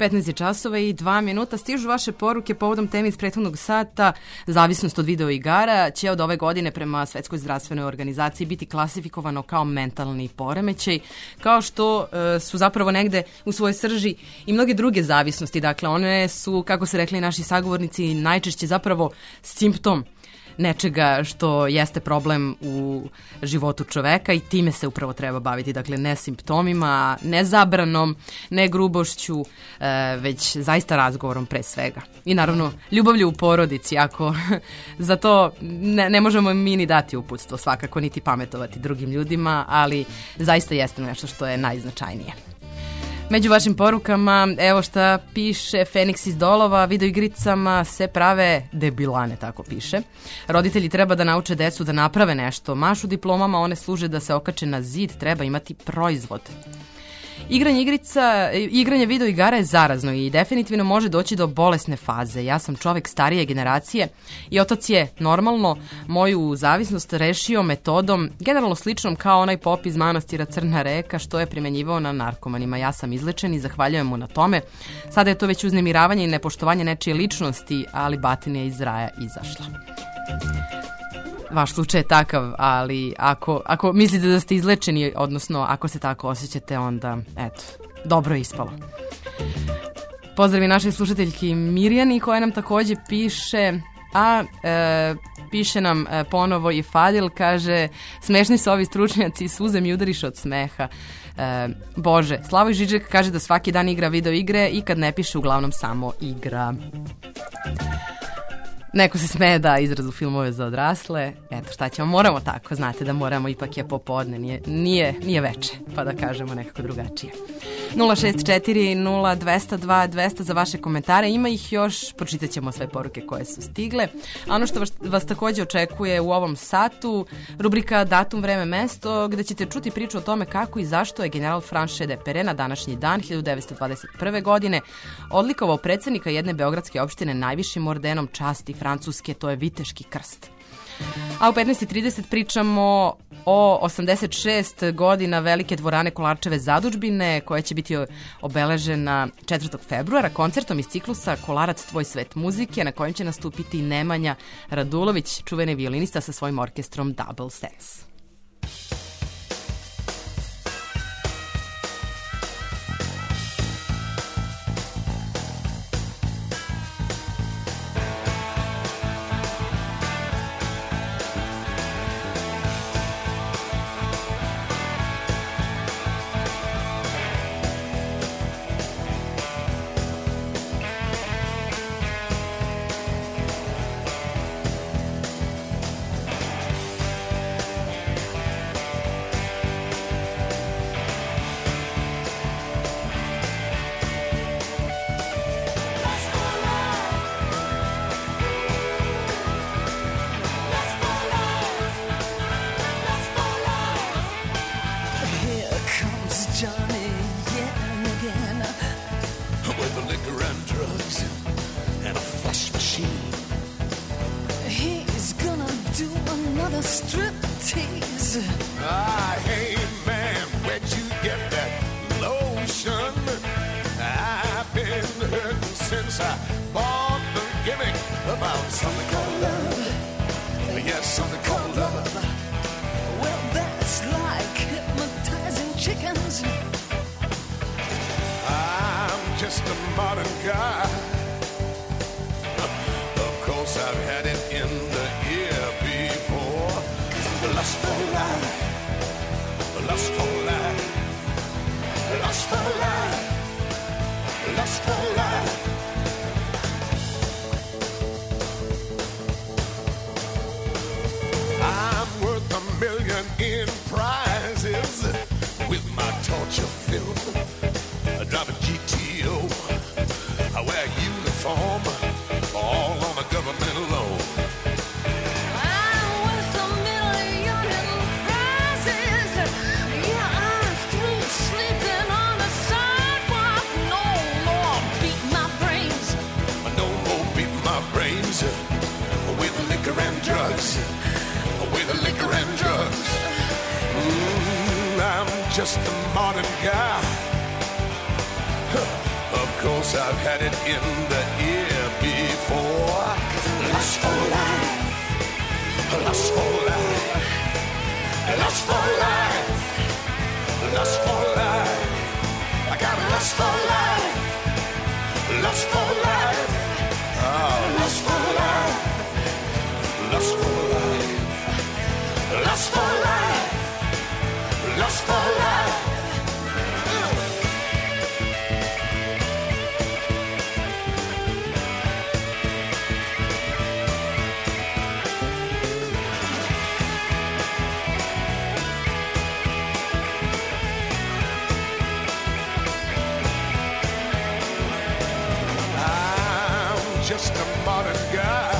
petnaest je časova i dva minuta. Stižu vaše poruke povodom teme iz prethodnog sata. Zavisnost od video igara će od ove godine prema Svetskoj zdravstvenoj organizaciji biti klasifikovano kao mentalni poremećaj, kao što e, su zapravo negde u svojoj srži i mnoge druge zavisnosti. Dakle, one su, kako se rekli naši sagovornici, najčešće zapravo simptom nečega što jeste problem u životu čoveka i time se upravo treba baviti. Dakle, ne simptomima, ne zabranom, ne grubošću, e, već zaista razgovorom pre svega. I naravno, ljubavlju u porodici, ako za to ne, ne možemo mi ni dati uputstvo, svakako niti pametovati drugim ljudima, ali zaista jeste nešto što je najznačajnije. Među vašim porukama, evo šta piše Feniks iz Dolova, videoigricama se prave debilane, tako piše. Roditelji treba da nauče decu da naprave nešto, mašu diplomama, one služe da se okače na zid, treba imati proizvod. Igranje igrica, igranje video igara je zarazno i definitivno može doći do bolesne faze. Ja sam čovek starije generacije i otac je normalno moju zavisnost rešio metodom generalno sličnom kao onaj pop iz manastira Crna reka što je primenjivao na narkomanima. Ja sam izlečen i zahvaljujem mu na tome. Sada je to već uznemiravanje i nepoštovanje nečije ličnosti, ali batina je iz raja izašla. Vaš slučaj je takav, ali ako, ako mislite da ste izlečeni, odnosno ako se tako osjećate, onda, eto, dobro je ispalo. Pozdravi našoj slušateljki Mirjani koja nam takođe piše, a e, piše nam e, ponovo i Fadil, kaže, smešni su ovi stručnjaci, suze mi udariš od smeha. E, Bože, Slavoj Žižek kaže da svaki dan igra video igre i kad ne piše uglavnom samo igra. Neko se smeje da izrazu filmove za odrasle. Eto, šta ćemo, moramo tako, znate da moramo, ipak je popodne, nije, nije, nije veče, pa da kažemo nekako drugačije. nula šest četiri nula dvesta dva dvesta za vaše komentare, ima ih još, pročitat ćemo sve poruke koje su stigle. A ono što vas, vas takođe očekuje u ovom satu, rubrika Datum, vreme, mesto, gde ćete čuti priču o tome kako i zašto je general Franche de Perret na današnji dan hiljadu devetsto dvadeset prve. godine odlikovao predsednika jedne beogradske opštine najvišim ordenom časti Francuske, to je Viteški krst. A u petnaest i trideset pričamo o osamdeset šest godina velike dvorane Kolarčeve zadužbine koja će biti obeležena četvrtog februara koncertom iz ciklusa Kolarac tvoj svet muzike na kojem će nastupiti Nemanja Radulović, čuveni violinista sa svojim orkestrom Double Sense. Just a modern guy. Of 'cause I've had it in the ear before. Lust for life, lust for life, lust for life, lust for life. I got lust for life, lust for life, oh, lust for life, lust for life, lust for life, lust for life. Just a modern guy,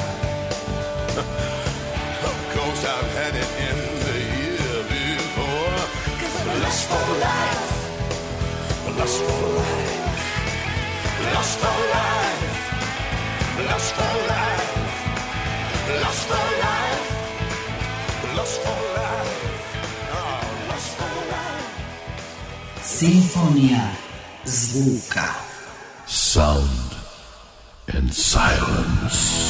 of course I've had it in the year before. Lust for life, lust for life, lust for life, lust for life, lust for life, lust for life, oh, lust for life. Simfonija zvuka. Sound and silence.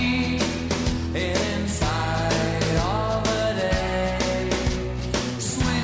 Sweet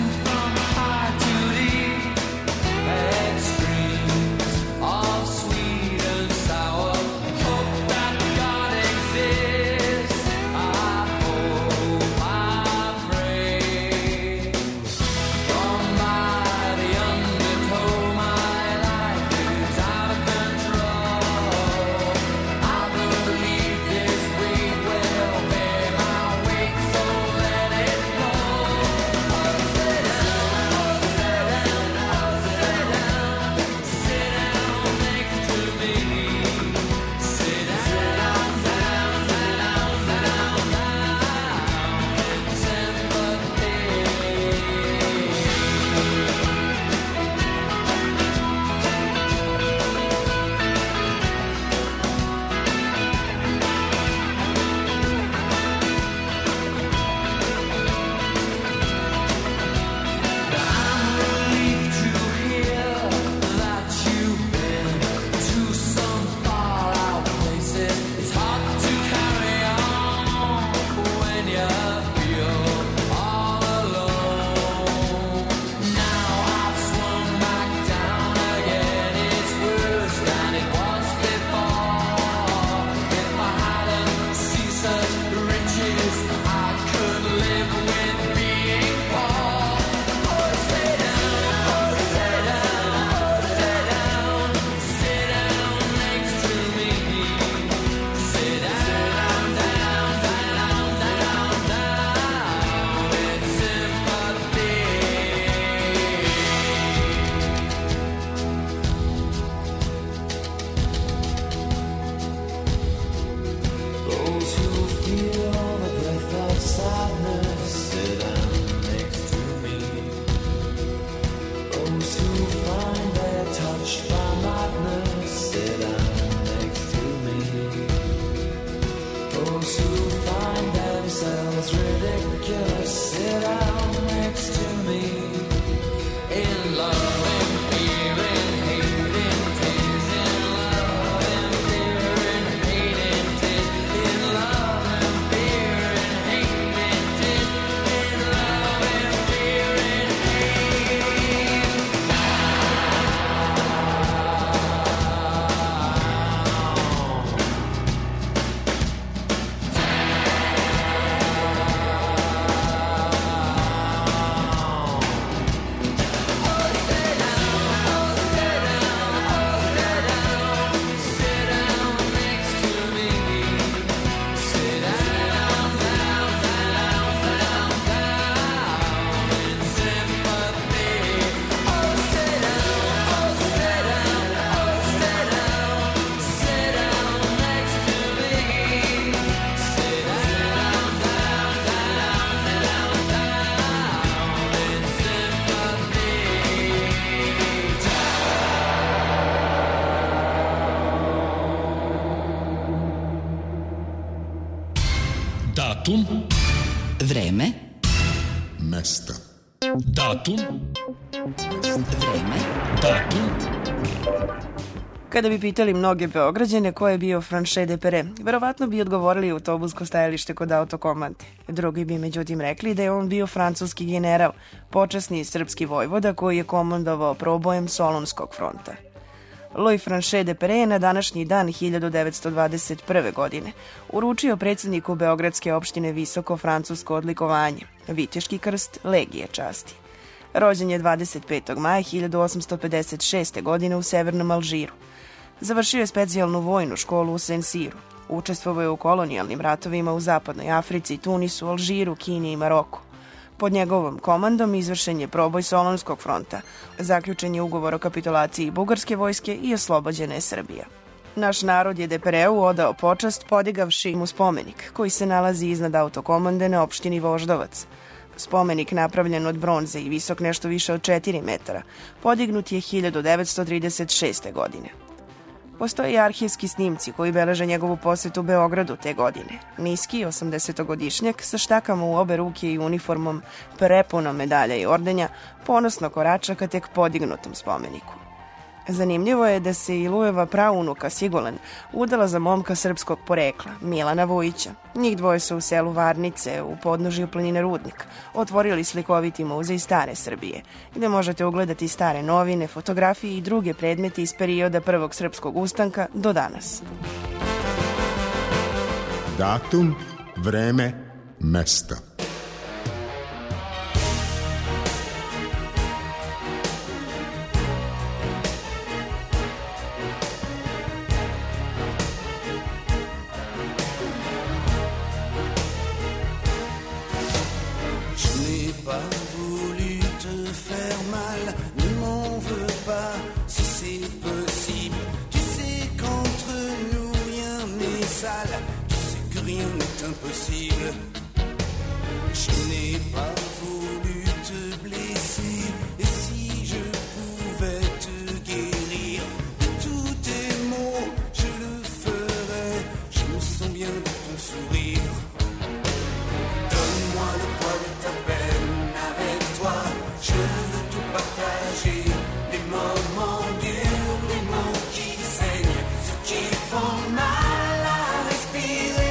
Datum, vreme, mesta. Datum, vreme, datum. Kada bi pitali mnoge Beograđane ko je bio Franche de Perret, verovatno bi odgovorili autobusko stajalište kod autokomande. Drugi bi međutim rekli da je on bio francuski general, počasni srpski vojvoda koji je komandovao probojem Solunskog fronta. Louis Franche de Perret je na današnji dan hiljadu devetsto dvadeset prve. godine uručio predsjedniku Beogradske opštine visoko francusko odlikovanje, Viteški krst Legije časti. Rođen je dvadeset petog maja hiljadu osamsto pedeset šeste. godine u severnom Alžiru. Završio je specijalnu vojnu školu u Sensiru. Učestvovao je u kolonijalnim ratovima u Zapadnoj Africi, Tunisu, Alžiru, Kini i Maroku. Pod njegovom komandom izvršen je proboj Solunskog fronta, zaključen je ugovor o kapitulaciji bugarske vojske i oslobođena je Srbija. Naš narod je de Perreu odao počast podigavši mu spomenik, koji se nalazi iznad autokomande na opštini Voždovac. Spomenik, napravljen od bronze i visok nešto više od četiri metara, podignut je hiljadu devetsto trideset šeste. godine. Postoje i arhivski snimci koji beleže njegovu posetu Beogradu te godine. Niski, osamdesetogodišnjak, sa štakama u obe ruke i uniformom prepunom medalja i ordenja, ponosno korača ka tek podignutom spomeniku. Zanimljivo je da se i Lujeva praunuka Sigolen udala za momka srpskog porekla, Milana Vujića. Njih dvoje su u selu Varnice, u podnožju planine Rudnik, otvorili slikoviti muzej stare Srbije, gde možete ugledati stare novine, fotografije i druge predmete iz perioda prvog srpskog ustanka do danas. Datum, vreme, mesta. Impossible. Je n'ai pas voulu te blesser. Et si je pouvais te guérir de tous tes maux, je le ferais. Je me sens bien de ton sourire. Donne-moi le poids de ta peine. Avec toi, je veux tout partager. Les moments durs, les mots qui saignent, ceux qui font mal à respirer.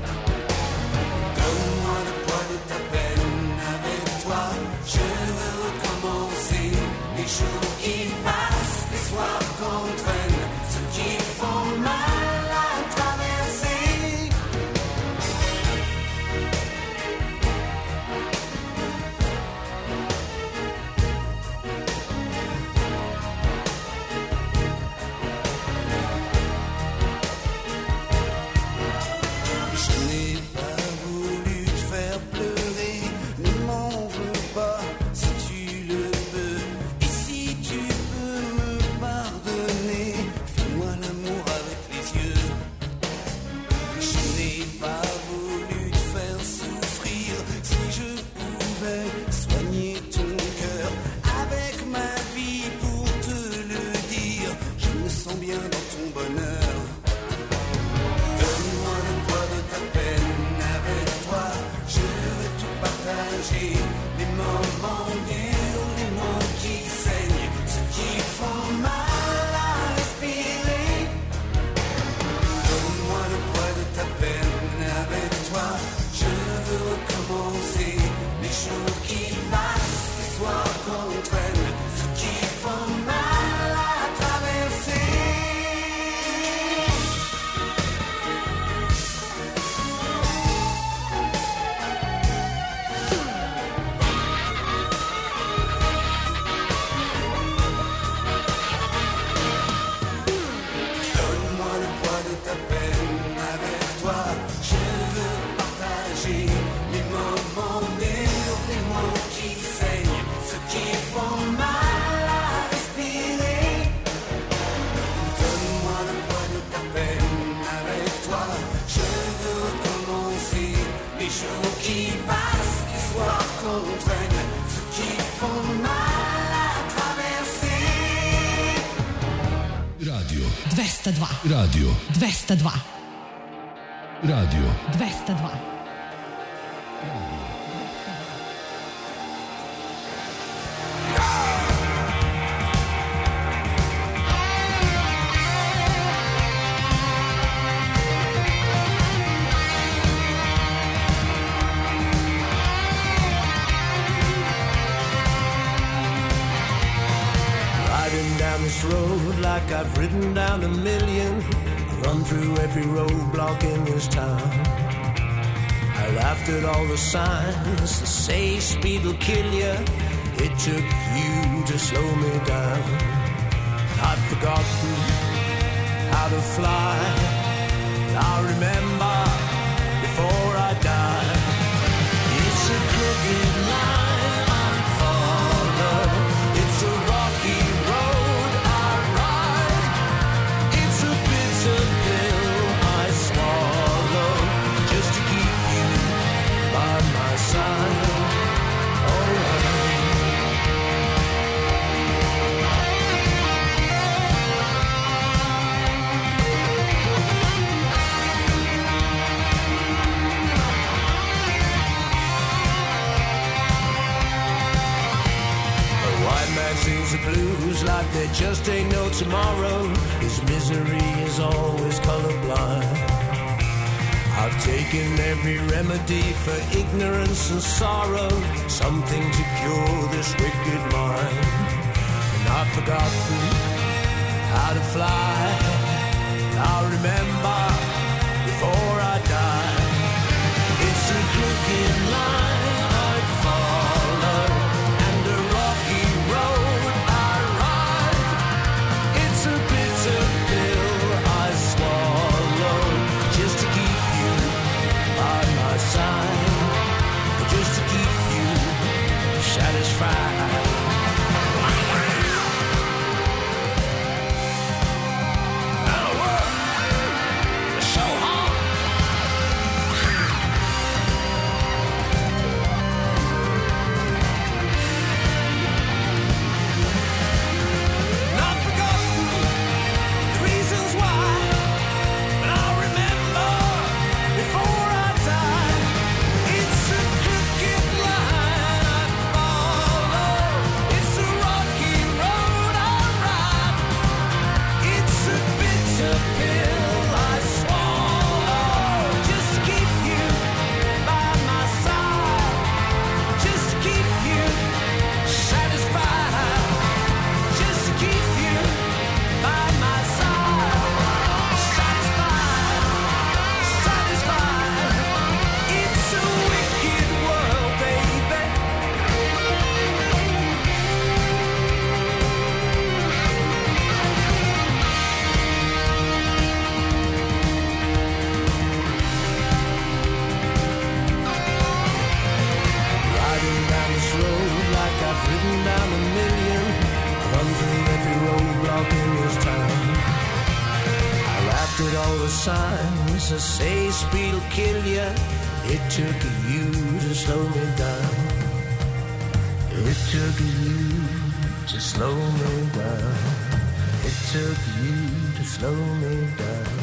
dvesta dva. Radio dvesta dva. Radio dvesta dva. This road like I've ridden down a million, run through every roadblock in this town. I laughed at all the signs that say speed will kill you. It took you to slow me down. I'd forgotten how to fly, and I'll remember before I die. It's a crooked line I follow. It's a rocky road. Sings the blues like there just ain't no tomorrow. His misery is always colorblind. I've taken every remedy for ignorance and sorrow, something to cure this wicked mind. And I've forgotten how to fly. I'll remember before I die. It's a crooked line I'd follow, and a rocky road I ride. It's a bitter pill I swallow, just to keep you by my side, just to keep you satisfied. Signs that say speed will kill you. It took you to slow me down. It took you to slow me down. It took you to slow me down.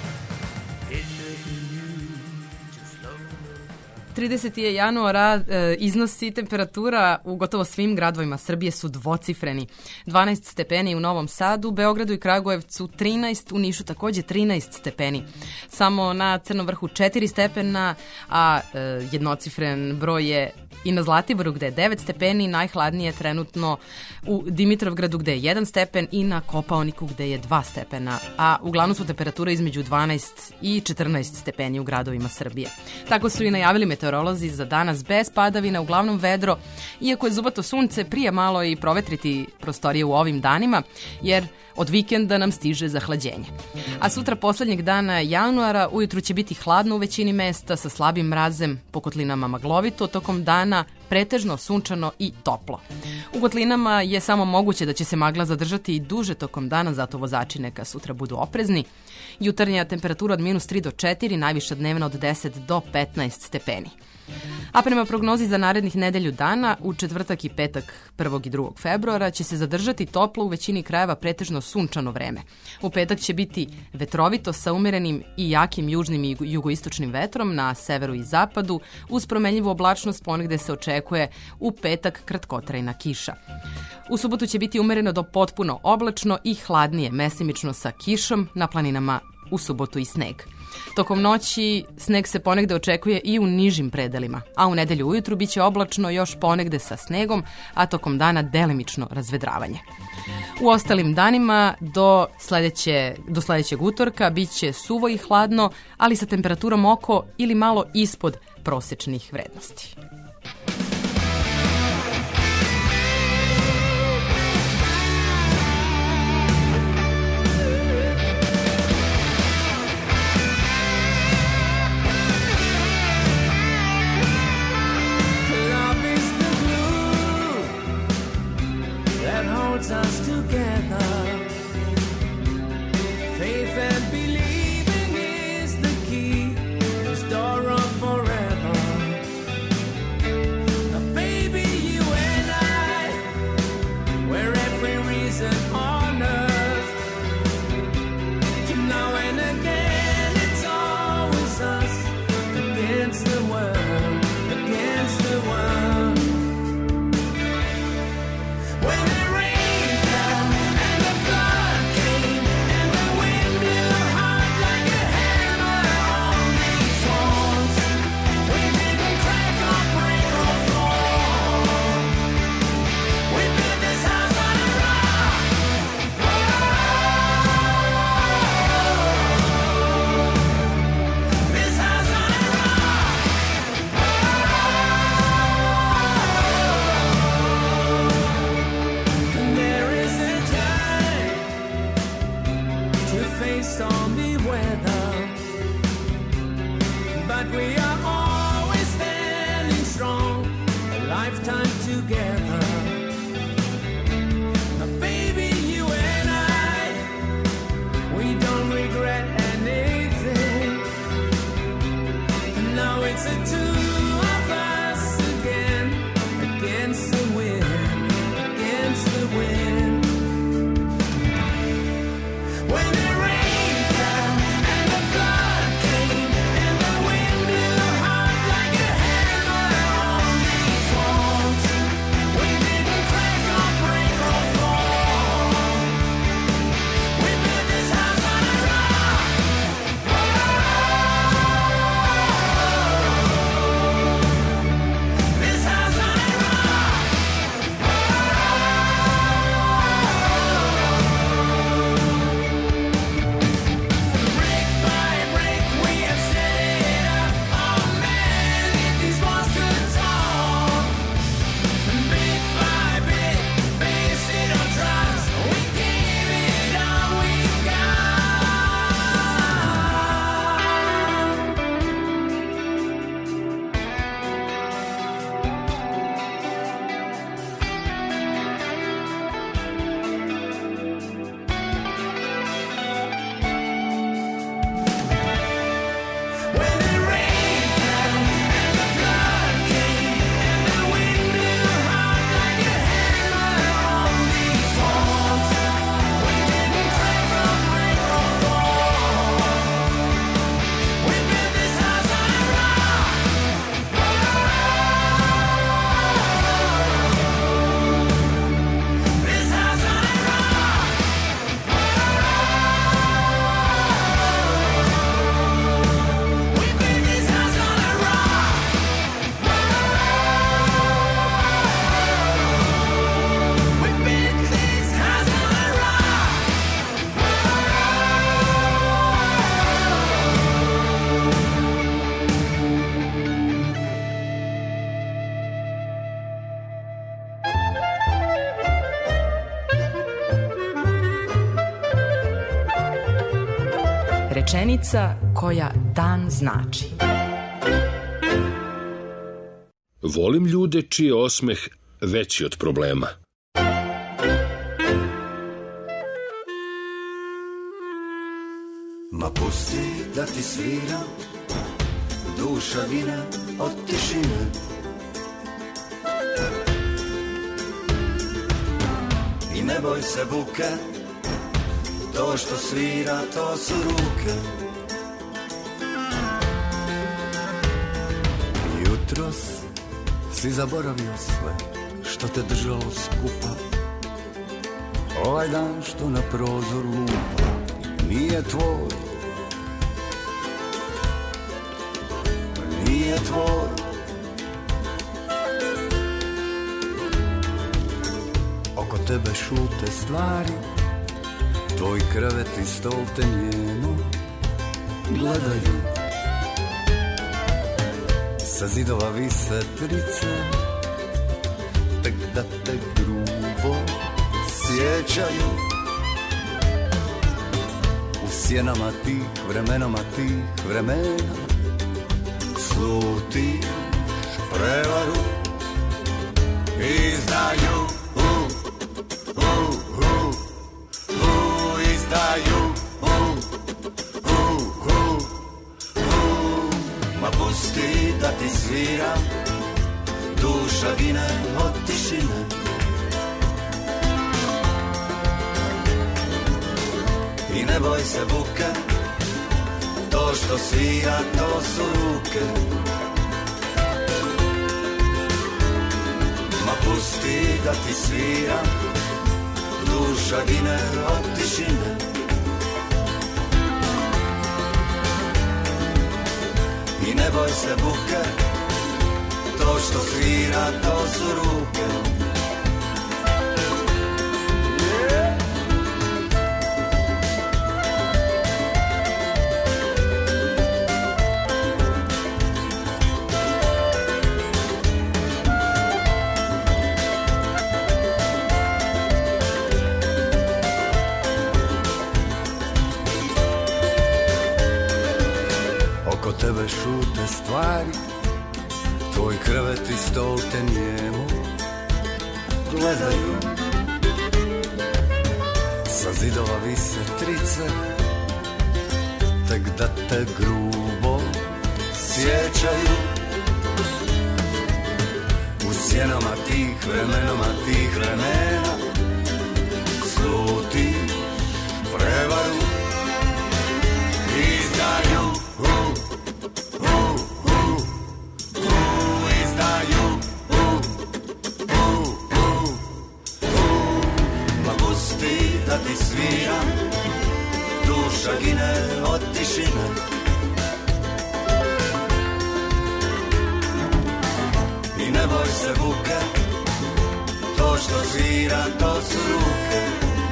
It took you to slow me down. trideseti je januara, e, iznosi temperatura u gotovo svim gradovima Srbije su dvocifreni. dvanaest stepeni u Novom Sadu, Beogradu i Kragujevcu trinaest, u Nišu takođe trinaest stepeni. Samo na Crnom Vrhu četiri stepena, a e, jednocifren broj je i na Zlatiboru gde je devet stepeni, najhladnije je trenutno u Dimitrovgradu gde je jedan stepen i na Kopaoniku gde je dva stepena, a uglavnom su temperature između dvanaest i četrnaest stepeni u gradovima Srbije. Tako su i najavili meteorolozi za danas bez padavina, uglavnom vedro, iako je zubato sunce, prije malo i provetriti prostorije u ovim danima, jer od vikenda nam stiže zahlađenje. A sutra poslednjeg dana januara ujutru će biti hladno u većini mesta sa slabim mrazem, po kotlinama maglovito, tokom dana pretežno sunčano i toplo. U kotlinama je samo moguće da će se magla zadržati i duže tokom dana, zato vozači neka sutra budu oprezni. Jutarnja temperatura od minus tri do četiri, najviša dnevna od deset do petnaest stepeni. A prema prognozi za narednih nedelju dana, u četvrtak i petak prvog i drugog februara će se zadržati toplo, u većini krajeva pretežno sunčano vreme. U petak će biti vetrovito sa umerenim i jakim južnim i jugoistočnim vetrom na severu i zapadu, uz promenljivu oblačnost ponegde se očekuje u petak kratkotrajna kiša. U subotu će biti umereno do potpuno oblačno i hladnije, mesimično sa kišom, na planinama u subotu i sneg. Tokom noći sneg se ponegde očekuje i u nižim predelima, a u nedelju ujutru biće oblačno još ponegde sa snegom, a tokom dana delimično razvedravanje. U ostalim danima do, sledeće, do sledećeg utorka biće suvo i hladno, ali sa temperaturom oko ili malo ispod prosečnih vrednosti. Us together. Faith and believing is the key, this door of forever. Now, baby, you and I, we're every reason on earth. Now and again, it's always us against the world, against the world. When it rains down and the flood came and the wind blew hard like a hammer on these walls, we didn't crack or break or fall. We built this house on a rock. This house on a rock. And there is a time to face stormy weather, but we are always standing strong, a lifetime together. Now, baby, you and I, we don't regret anything. Now it's the two of us again, against the wind, against the wind. When it rains down and the flood came and the wind blew hard like a hammer on these walls, we didn't crack or break or fall. We built this house on a rock. This house on a rock. Brick by brick we have set it up. Oh man, if these walls could talk. Bit by bit, base it on trust. We gave it all we When it rains down and the flood came and the wind blew hard like a hammer on these walls, we didn't crack or break or fall. We built this house on a rock. This house on a rock. We built this house on a rock. We built this house on a rock. Rečenica koja dan znači. Volim ljude čiji je osmeh veći od problema. Ma pusti da ti sviram duša gine od tišine. I ne boj se buke, to što svira, to su ruke. Jutros si zaboravio sve što te držalo skupa. Ovaj dan što na prozor lupa nije tvoj, nije tvoj. Oko tebe šute stvari, tvoj krevet i stol te njeno gledaju. Sa zidova vise trice, tek da te grubo sjećaju. U sjenama tih vremenama tih vremena slutiš prevaru. Izdaju, u, u, u, u, izdaju, u, u, u, u. Ma pusti da ti sviram, duša gine od tišine. I ne boj se buke, to što svira, to su ruke. Ma pusti da ti sviram, duša gine od tišine. I ne boj se buke, to što svira, to su ruke. Oko tebe šute stvari, tvoj krevet i stol te njemo gledaju. Sa zidova vise trice, tek da te grubo sjećaju. U sjenama tih vremenama tih vremena slutiš prevaru. Izdaju, u, u, u, u, izdaju, u, u, u, u. Ma pusti da ti sviram, duša gine od tišine. I ne boj se buke, to što svira, to su ruke.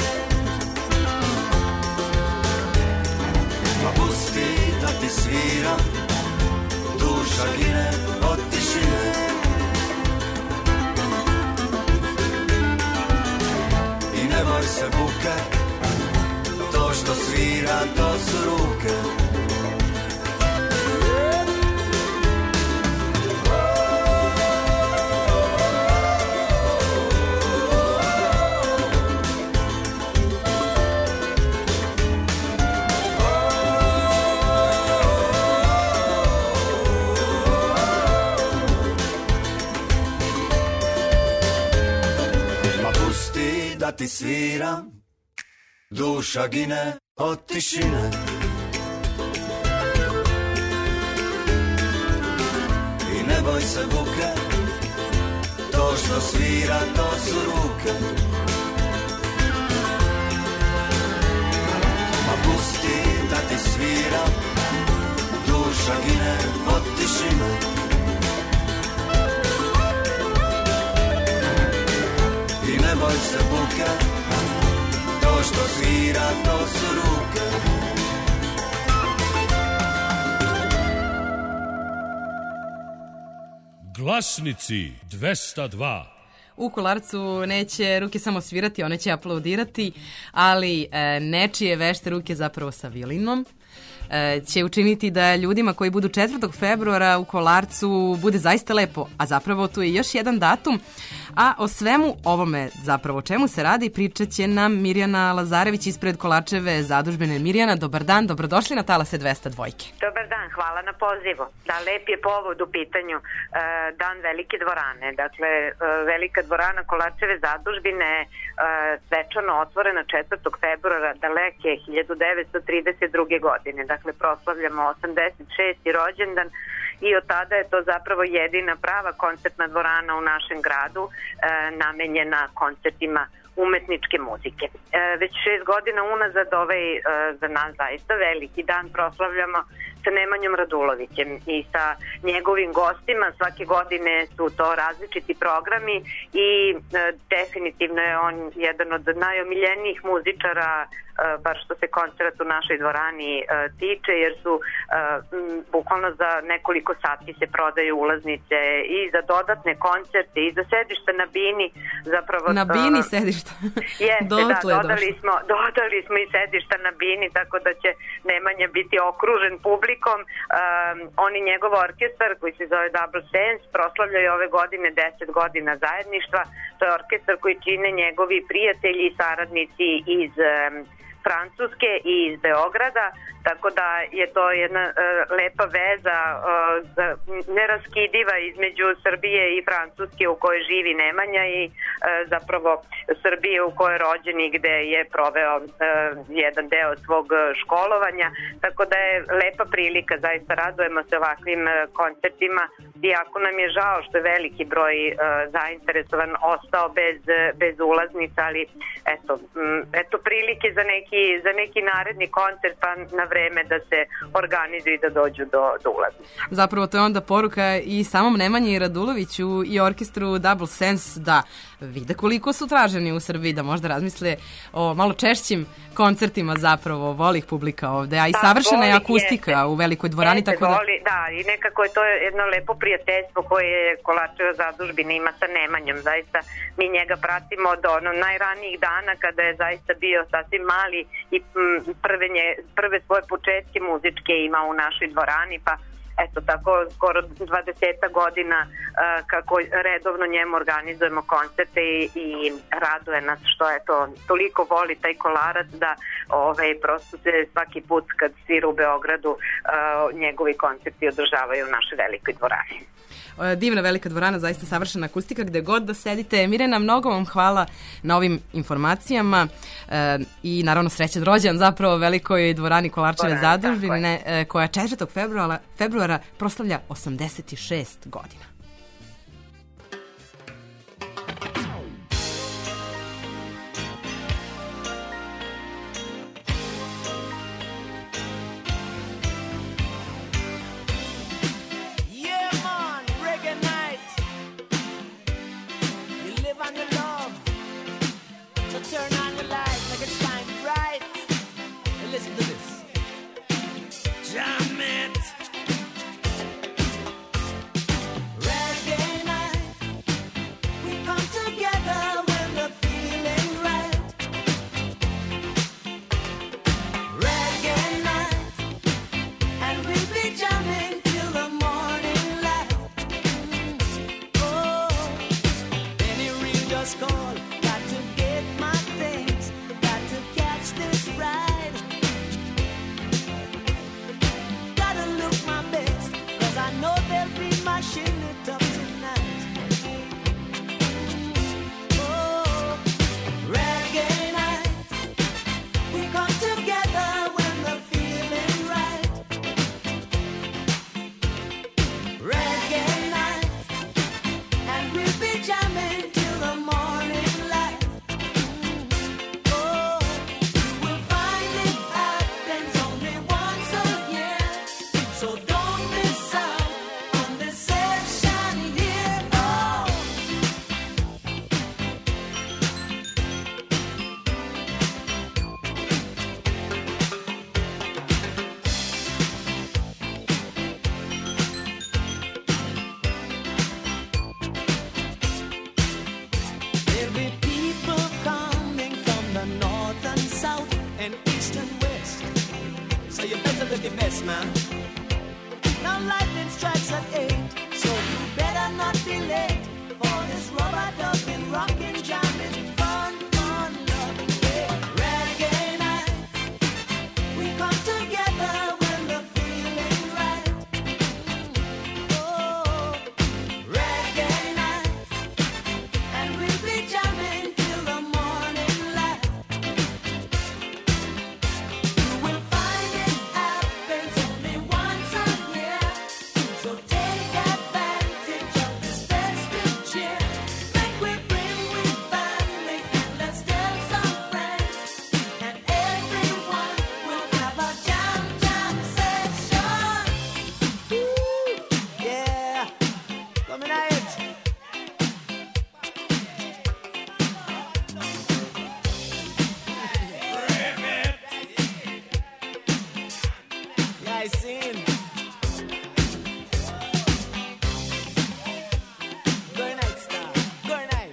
Ma pusti da ti sviram, duša gine od tišine. I ne boj se buke, to što svira, to su ruke. Da ti sviram, duša gine od tišine. I ne boj se buke, to što svira, to su ruke. Ma pusti da ti sviram, duša gine od tišine. I ne boj se buke, to što svira, to su ruke. Glasnici dvesta dva. U Kolarcu neće ruke samo svirati, one će aplaudirati, ali e, nečije vešte ruke zapravo sa vilinom. e, će učiniti da ljudima koji budu četvrtog februara u Kolarcu bude zaista lepo, a zapravo tu je još jedan datum, a o svemu ovome zapravo o čemu se radi pričat će nam Mirjana Lazarević ispred Kolarčeve zadužbine. Mirjana, dobar dan, dobrodošli na Talase dvesta dva. Dobar dan, hvala na pozivu. Da, lep je povod u pitanju e, Dan Velike dvorane. Dakle, e, Velika dvorana Kolarčeve zadužbine e, svečano otvorena četvrtog februara daleke hiljadu devetsto trideset druge. godine. Dakle, proslavljamo osamdeset šesti rođendan i od tada je to zapravo jedina prava koncertna dvorana u našem gradu e, namenjena koncertima umetničke muzike. E, već šest godina unazad ovaj e, za nas zaista veliki dan proslavljamo sa Nemanjom Radulovićem i sa njegovim gostima. Svake godine su to različiti programi i e, definitivno je on jedan od najomiljenijih muzičara, e, bar što se koncert u našoj dvorani e, tiče, jer su e, m, bukvalno za nekoliko sati se prodaju ulaznice i za dodatne koncerte i za sedišta na bini. Zapravo, na bini sedišta? Jeste, da, dodali smo, dodali smo i sedišta na bini, tako da će Nemanja biti okružen publikom. Um, on i njegov orkestar koji se zove Double Sense proslavljaju ove godine deset godina zajedništva. To je orkestar koji čine njegovi prijatelji i saradnici iz um, Francuske i iz Beograda, tako da je to jedna uh, lepa veza uh, neraskidiva između Srbije i Francuske u kojoj živi Nemanja i uh, zapravo Srbije u kojoj je rođen i gde je proveo uh, jedan deo svog školovanja, tako da je lepa prilika, zaista radujemo se ovakvim uh, koncertima, iako nam je žao što je veliki broj uh, zainteresovan ostao bez, bez ulaznica, ali eto, um, eto prilike za neki, za neki naredni koncert, pa na vreme da se organizuju i da dođu do, do ulaznica. Zapravo to je onda poruka i samom Nemanji Raduloviću i orkestru Double Sense da vide koliko su traženi u Srbiji, da možda razmisle o malo češćim koncertima, zapravo voli ih publika ovde, a i da, savršena je akustika jeste. U velikoj dvorani. Jeste, tako da... voli, da, i nekako je to jedno lepo prijateljstvo koje Kolarčeva zadužbina ima sa Nemanjom, zaista mi njega pratimo od ono najranijih dana kada je zaista bio sasvim mali i m, prve, nje, prve svoje početke muzičke ima u našoj dvorani, pa eto tako skoro dvadeset godina uh, kako redovno njemu organizujemo koncerte i, i raduje nas što je to toliko voli taj Kolarac da ovaj, prosto se svaki put kad svira u Beogradu uh, njegovi koncerti održavaju u našoj velikoj dvorani. Divna velika dvorana, zaista savršena akustika gde god da sedite. Mirjana, mnogo vam hvala na ovim informacijama e, i naravno srećan rođendan zapravo velikoj dvorani Kolarčeve zadužbine e, koja četvrtog februara, februara proslavlja osamdeset šest godina. Turn on the light, make it shine bright, and listen to this. Jam it. your best, man. Now lightning strikes at eight, so you better not be late for this rubber ducking, rockin', jamming, fun, fun, loving day. Reggae night, we come together when the feeling's right. Oh, reggae night, and we'll be jamming till the morning light. You will find it happens only once a year, so take advantage of this festive cheer. Make we bring with family and let's tell some friends, and everyone will have a jam jam session. Woo, yeah, coming out. Yeah, I seen. Good night, star. Good night.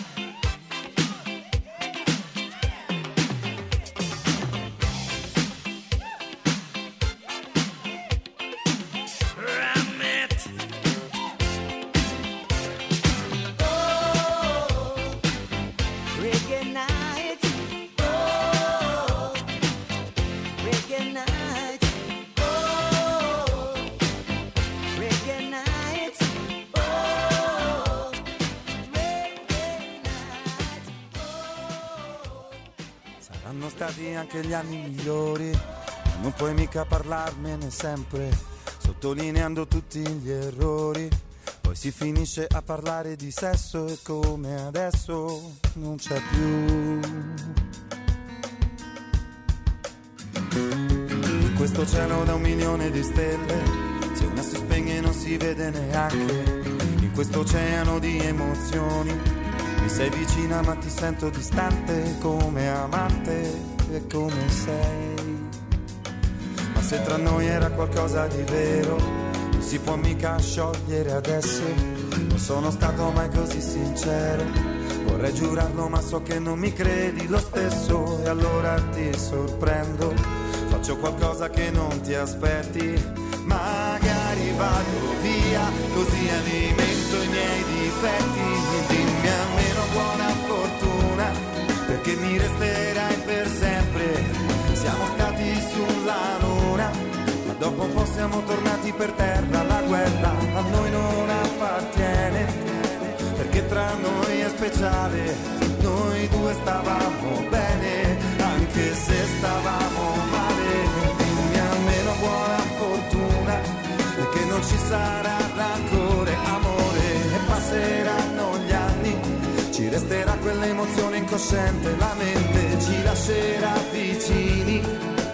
Ramet. Oh, reggae night. Oh, reggae night. Oh, reggae night. Oh, reggae night. Saranno stati anche gli anni migliori, non puoi mica parlarmene sempre, sottolineando tutti gli errori. Poi si finisce a parlare di sesso e come adesso non c'è più. In questo cielo da un milione di stelle, se una si spegne non si vede neanche. In questo oceano di emozioni, mi sei vicina ma ti sento distante, come amante e come sei. Ma se tra noi era qualcosa di vero, non si può mica sciogliere adesso. Non sono stato mai così sincero, vorrei giurarlo ma so che non mi credi lo stesso. E allora ti sorprendo, faccio qualcosa che non ti aspetti, magari vado via, così alimento i miei difetti. Dimmi almeno buona fortuna, perché mi resterai per sempre. Siamo stati sulla luna, ma dopo un po' siamo tornati per terra. La guerra a noi non appartiene, perché tra noi è speciale. Noi due stavamo bene, anche se stavamo male. Dimmi almeno buona fortuna, perché non ci sarà rancore, amore. E passeranno gli anni, ci resterà quell'emozione incosciente. La mente ci lascerà vicini,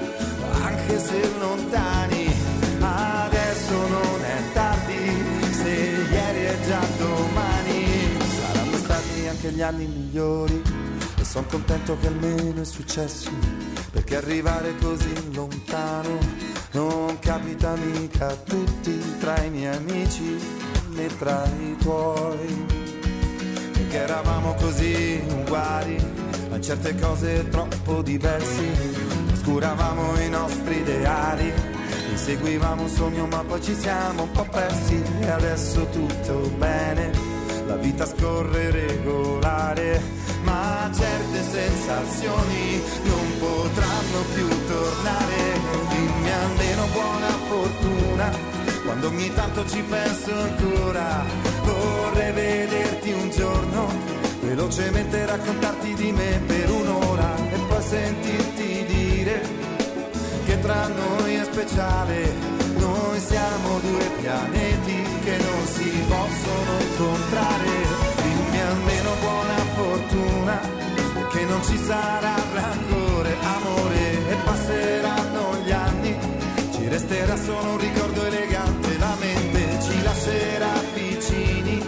anche se lontani. Adesso non è tardi, se ieri è già domani. Saranno stati anche gli anni migliori, e son contento che almeno è successo, perché arrivare così lontano non capita mica a tutti, tra i miei amici né tra i tuoi. Perché eravamo così uguali, a certe cose troppo diversi, trascuravamo i nostri ideali, inseguivamo un sogno ma poi ci siamo un po' persi. E adesso tutto bene, la vita scorre regolare, ma certe sensazioni non potranno più tornare. Dimmi almeno buona fortuna, quando ogni tanto ci penso ancora. Vorrei vederti un giorno, velocemente raccontarti di me per un'ora, e poi sentirti dire che tra noi è speciale. Noi siamo due pianeti che non si possono incontrare. Dimmi almeno buona fortuna, che non ci sarà rancore, amore. E passeranno gli anni, ci resterà solo un ricordo elegante. La mente ci lascerà vicini,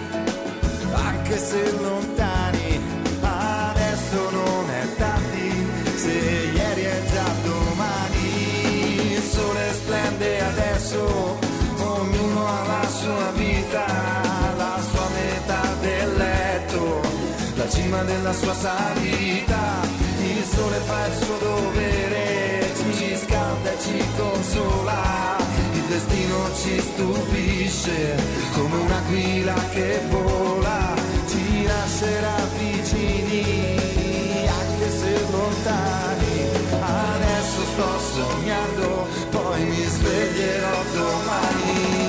anche se lontani. Adesso non è tardi, se ieri è già domani. Il sole splende adesso, ognuno ha la sua vita, la sua metà del letto, la cima della sua salita. Il sole fa il suo dovere, ci scalda e ci consola. destino ci stupisce, come un'aquila che vola, ci lascerà vicini, anche se lontani. Adesso sto sognando, poi mi sveglierò domani.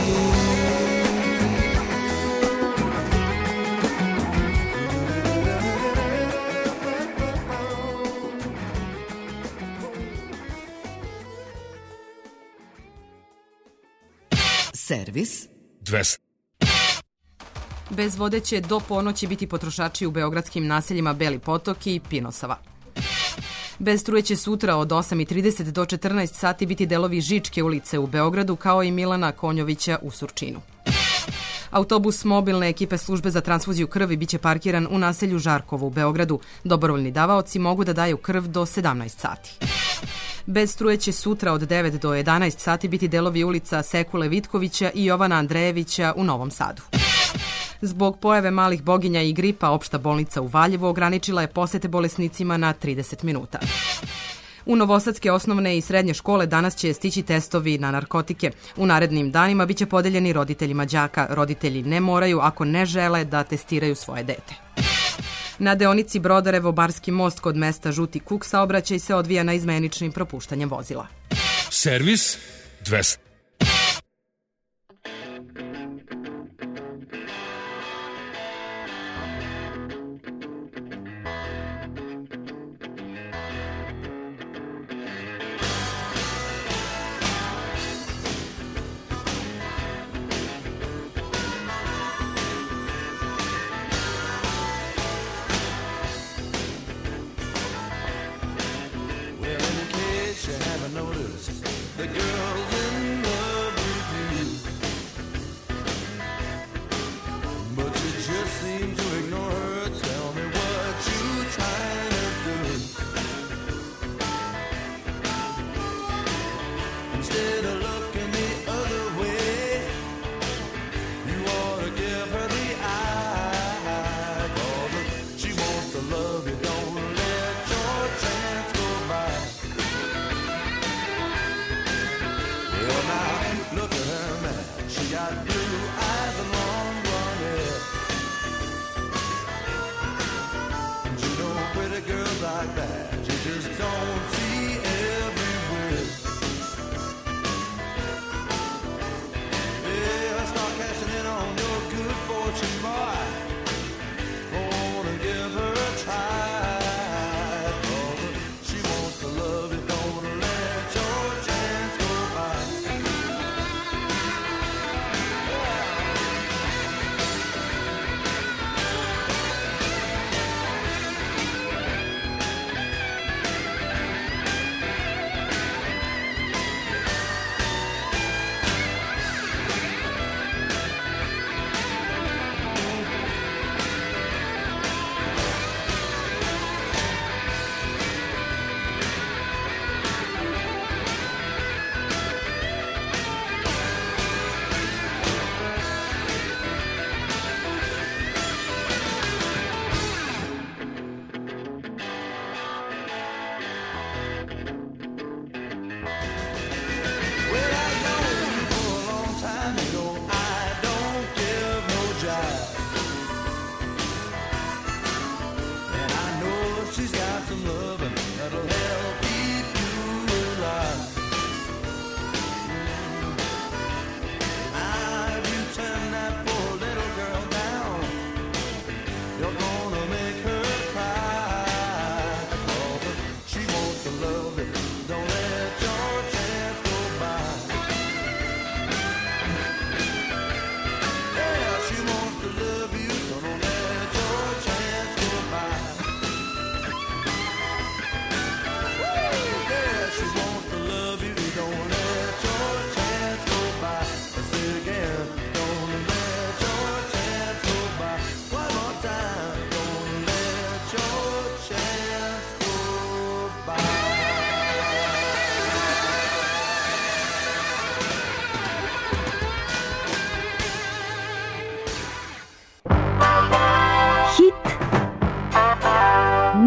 Servis dvesta. Bez vode će do ponoći biti potrošači u beogradskim naseljima Beli Potok i Pinosava. Bez struje će sutra od osam i trideset do četrnaest sati biti delovi Žičke ulice u Beogradu, kao i Milana Konjovića u Surčinu. Autobus mobilne ekipe službe za transfuziju krvi biće parkiran u naselju Žarkovo u Beogradu. Dobrovoljni davaoci mogu da daju krv do sedamnaest sati. Bez struje će sutra od devet do jedanaest sati biti delovi ulica Sekule Vitkovića i Jovana Andrejevića u Novom Sadu. Zbog pojave malih boginja i gripa, opšta bolnica u Valjevu ograničila je posete bolesnicima na trideset minuta. U novosadske osnovne i srednje škole danas će stići testovi na narkotike. U narednim danima biće podeljeni roditeljima đaka. Roditelji ne moraju, ako ne žele, da testiraju svoje dete. Na deonici Brodarevo-Barski most kod mesta Žuti Kuk saobraćaj se odvija na izmeničnim propuštanjem vozila. Servis dvesta.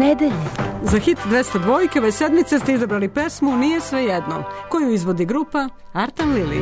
nedelje. Za hit dvesta dvojke ove sedmice ste izabrali pesmu Nije svejedno, koju izvodi grupa Artan Lili.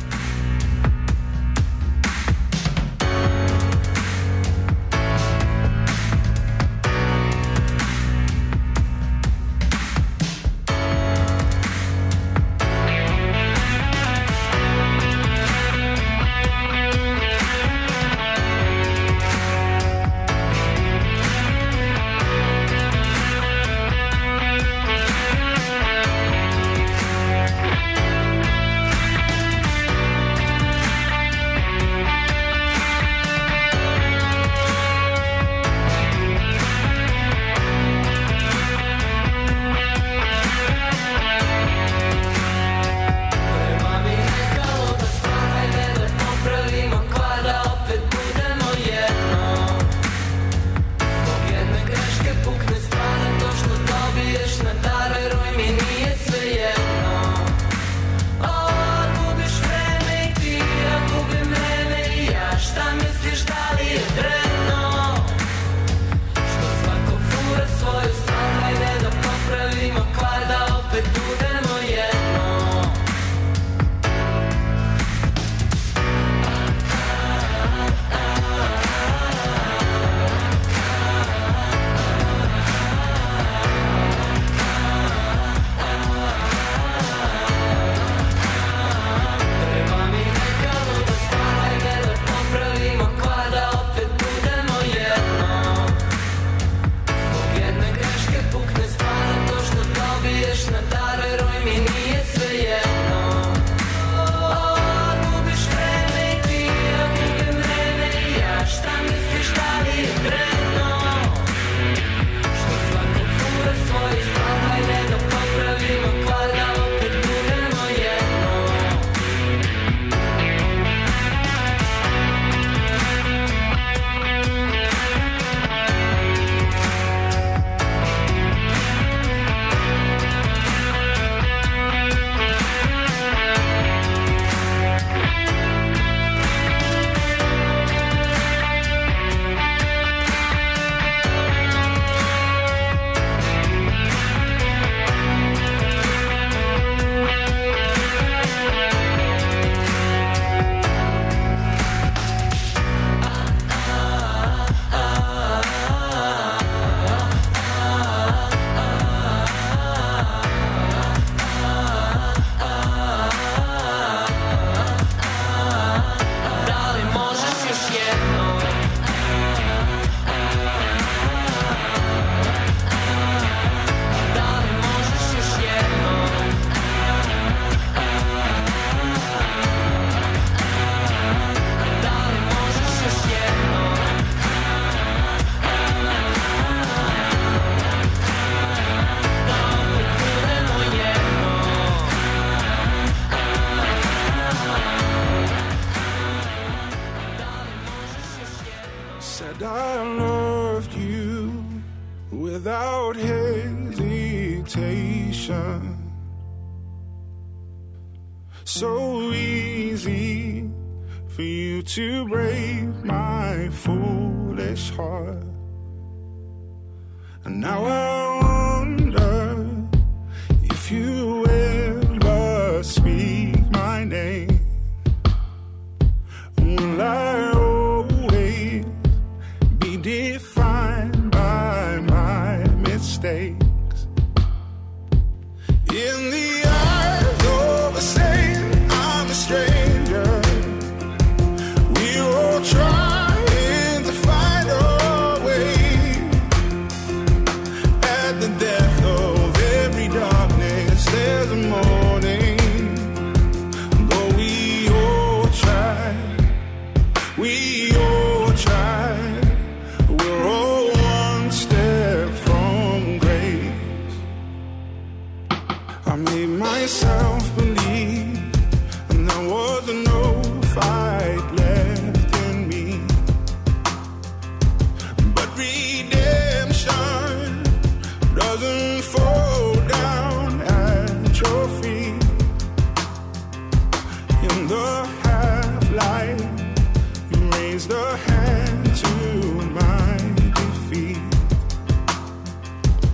Said I loved you without hesitation. So easy for you to break my foolish heart. And now I wonder if you ever speak my name. Will I always be defined by my mistakes? In the eyes of a saint, I'm a stranger. We're all trying to find our way. At the depth of every darkness, there's a morning. Though we all try, we all try. We're all one step from grace. I made myself believe, and there was no fight left in me. But redemption doesn't fall down at your feet. In the half-light, you raised a hand to my defeat.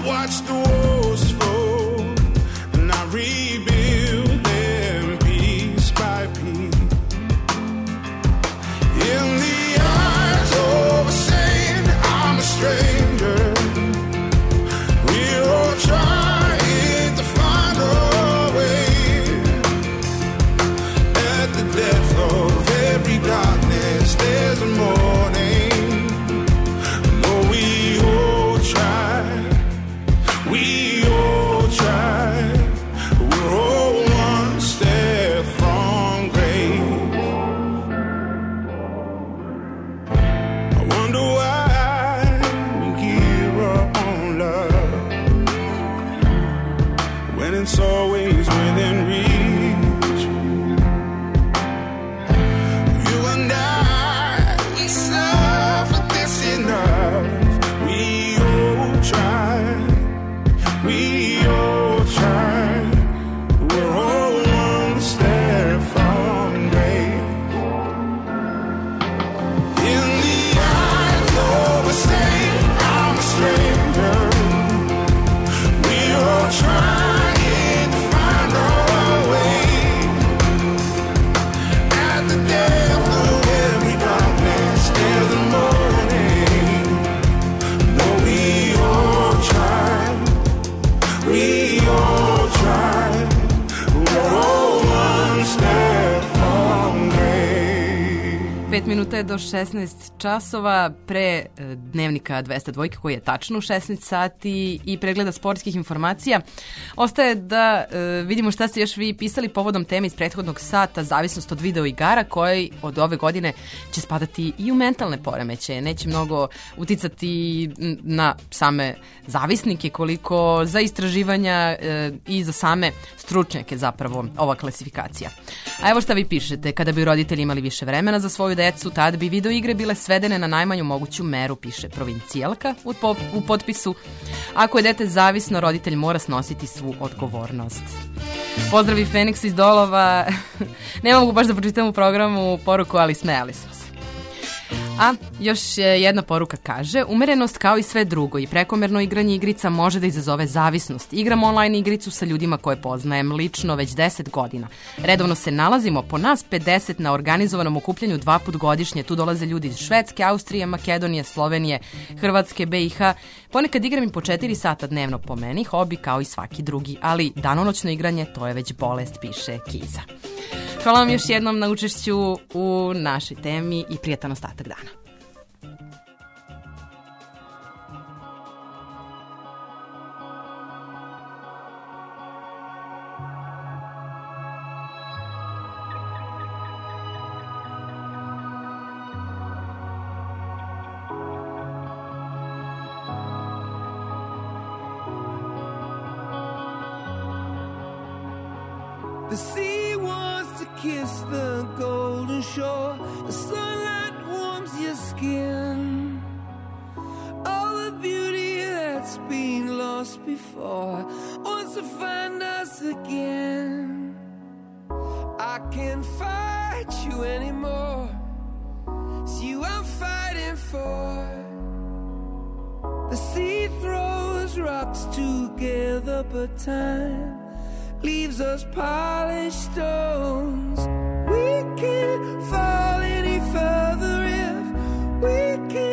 watch the walls fall, and I rebuild them piece by piece. In the eyes of a saint, I'm a stranger. We're all trying to find our way. At the depth of every darkness, there's a morning. Though we all try, we all try. We're all one step from grace. I wonder why we give up on love when it's always within reach. You and I, we suffer this enough. We all try, we all try. We're all one step from grace. In the eyes of a saint, I'm a stranger. We're all trying to find our way. At the depth of every darkness, there's a morning. Though we all try, we all try. We're all one step from grace. Pet minuta je do šesnaest časova, pre e, dnevnika dvesta dva koji je tačno u šesnaest sati i pregleda sportskih informacija. Ostaje da e, vidimo šta ste još vi pisali povodom teme iz prethodnog sata, zavisnost od video igara, koji od ove godine će spadati i u mentalne poremećaje. Neće mnogo uticati n- na same zavisnike, koliko za istraživanja e, i za same stručnjake zapravo ova klasifikacija. A evo šta vi pišete, kada bi roditelji imali više vremena za svoju decu, tad bi video igre bile svedene na najmanju moguću meru, piše provincijalka u, po, u potpisu. Ako je dete zavisno, roditelj mora snositi svu odgovornost. Pozdravi Feniks iz Dolova. Ne mogu baš da pročitam u programu poruku, ali smejali smo se. A još jedna poruka kaže: umerenost kao i sve drugo i prekomerno igranje igrica može da izazove zavisnost. Igram online igricu sa ljudima koje poznajem lično već deset godina. Redovno se nalazimo po nas pedeset na organizovanom okupljanju dva put godišnje. Tu dolaze ljudi iz Švedske, Austrije, Makedonije, Slovenije, Hrvatske, B i H. Ponekad igram i po četiri sata dnevno po meni, hobi kao i svaki drugi, ali danonoćno igranje to je već bolest, piše Kiza. Hvala vam još jednom na učešću u našoj temi i prijatan ostatak dana. The sea wants to kiss the golden shore. The sunlight warms your skin. All the beauty that's been lost before wants to find us again. I can't fight you anymore. It's you I'm fighting for. The sea throws rocks together, but time leaves us polished stones. We can't fall any further if we can't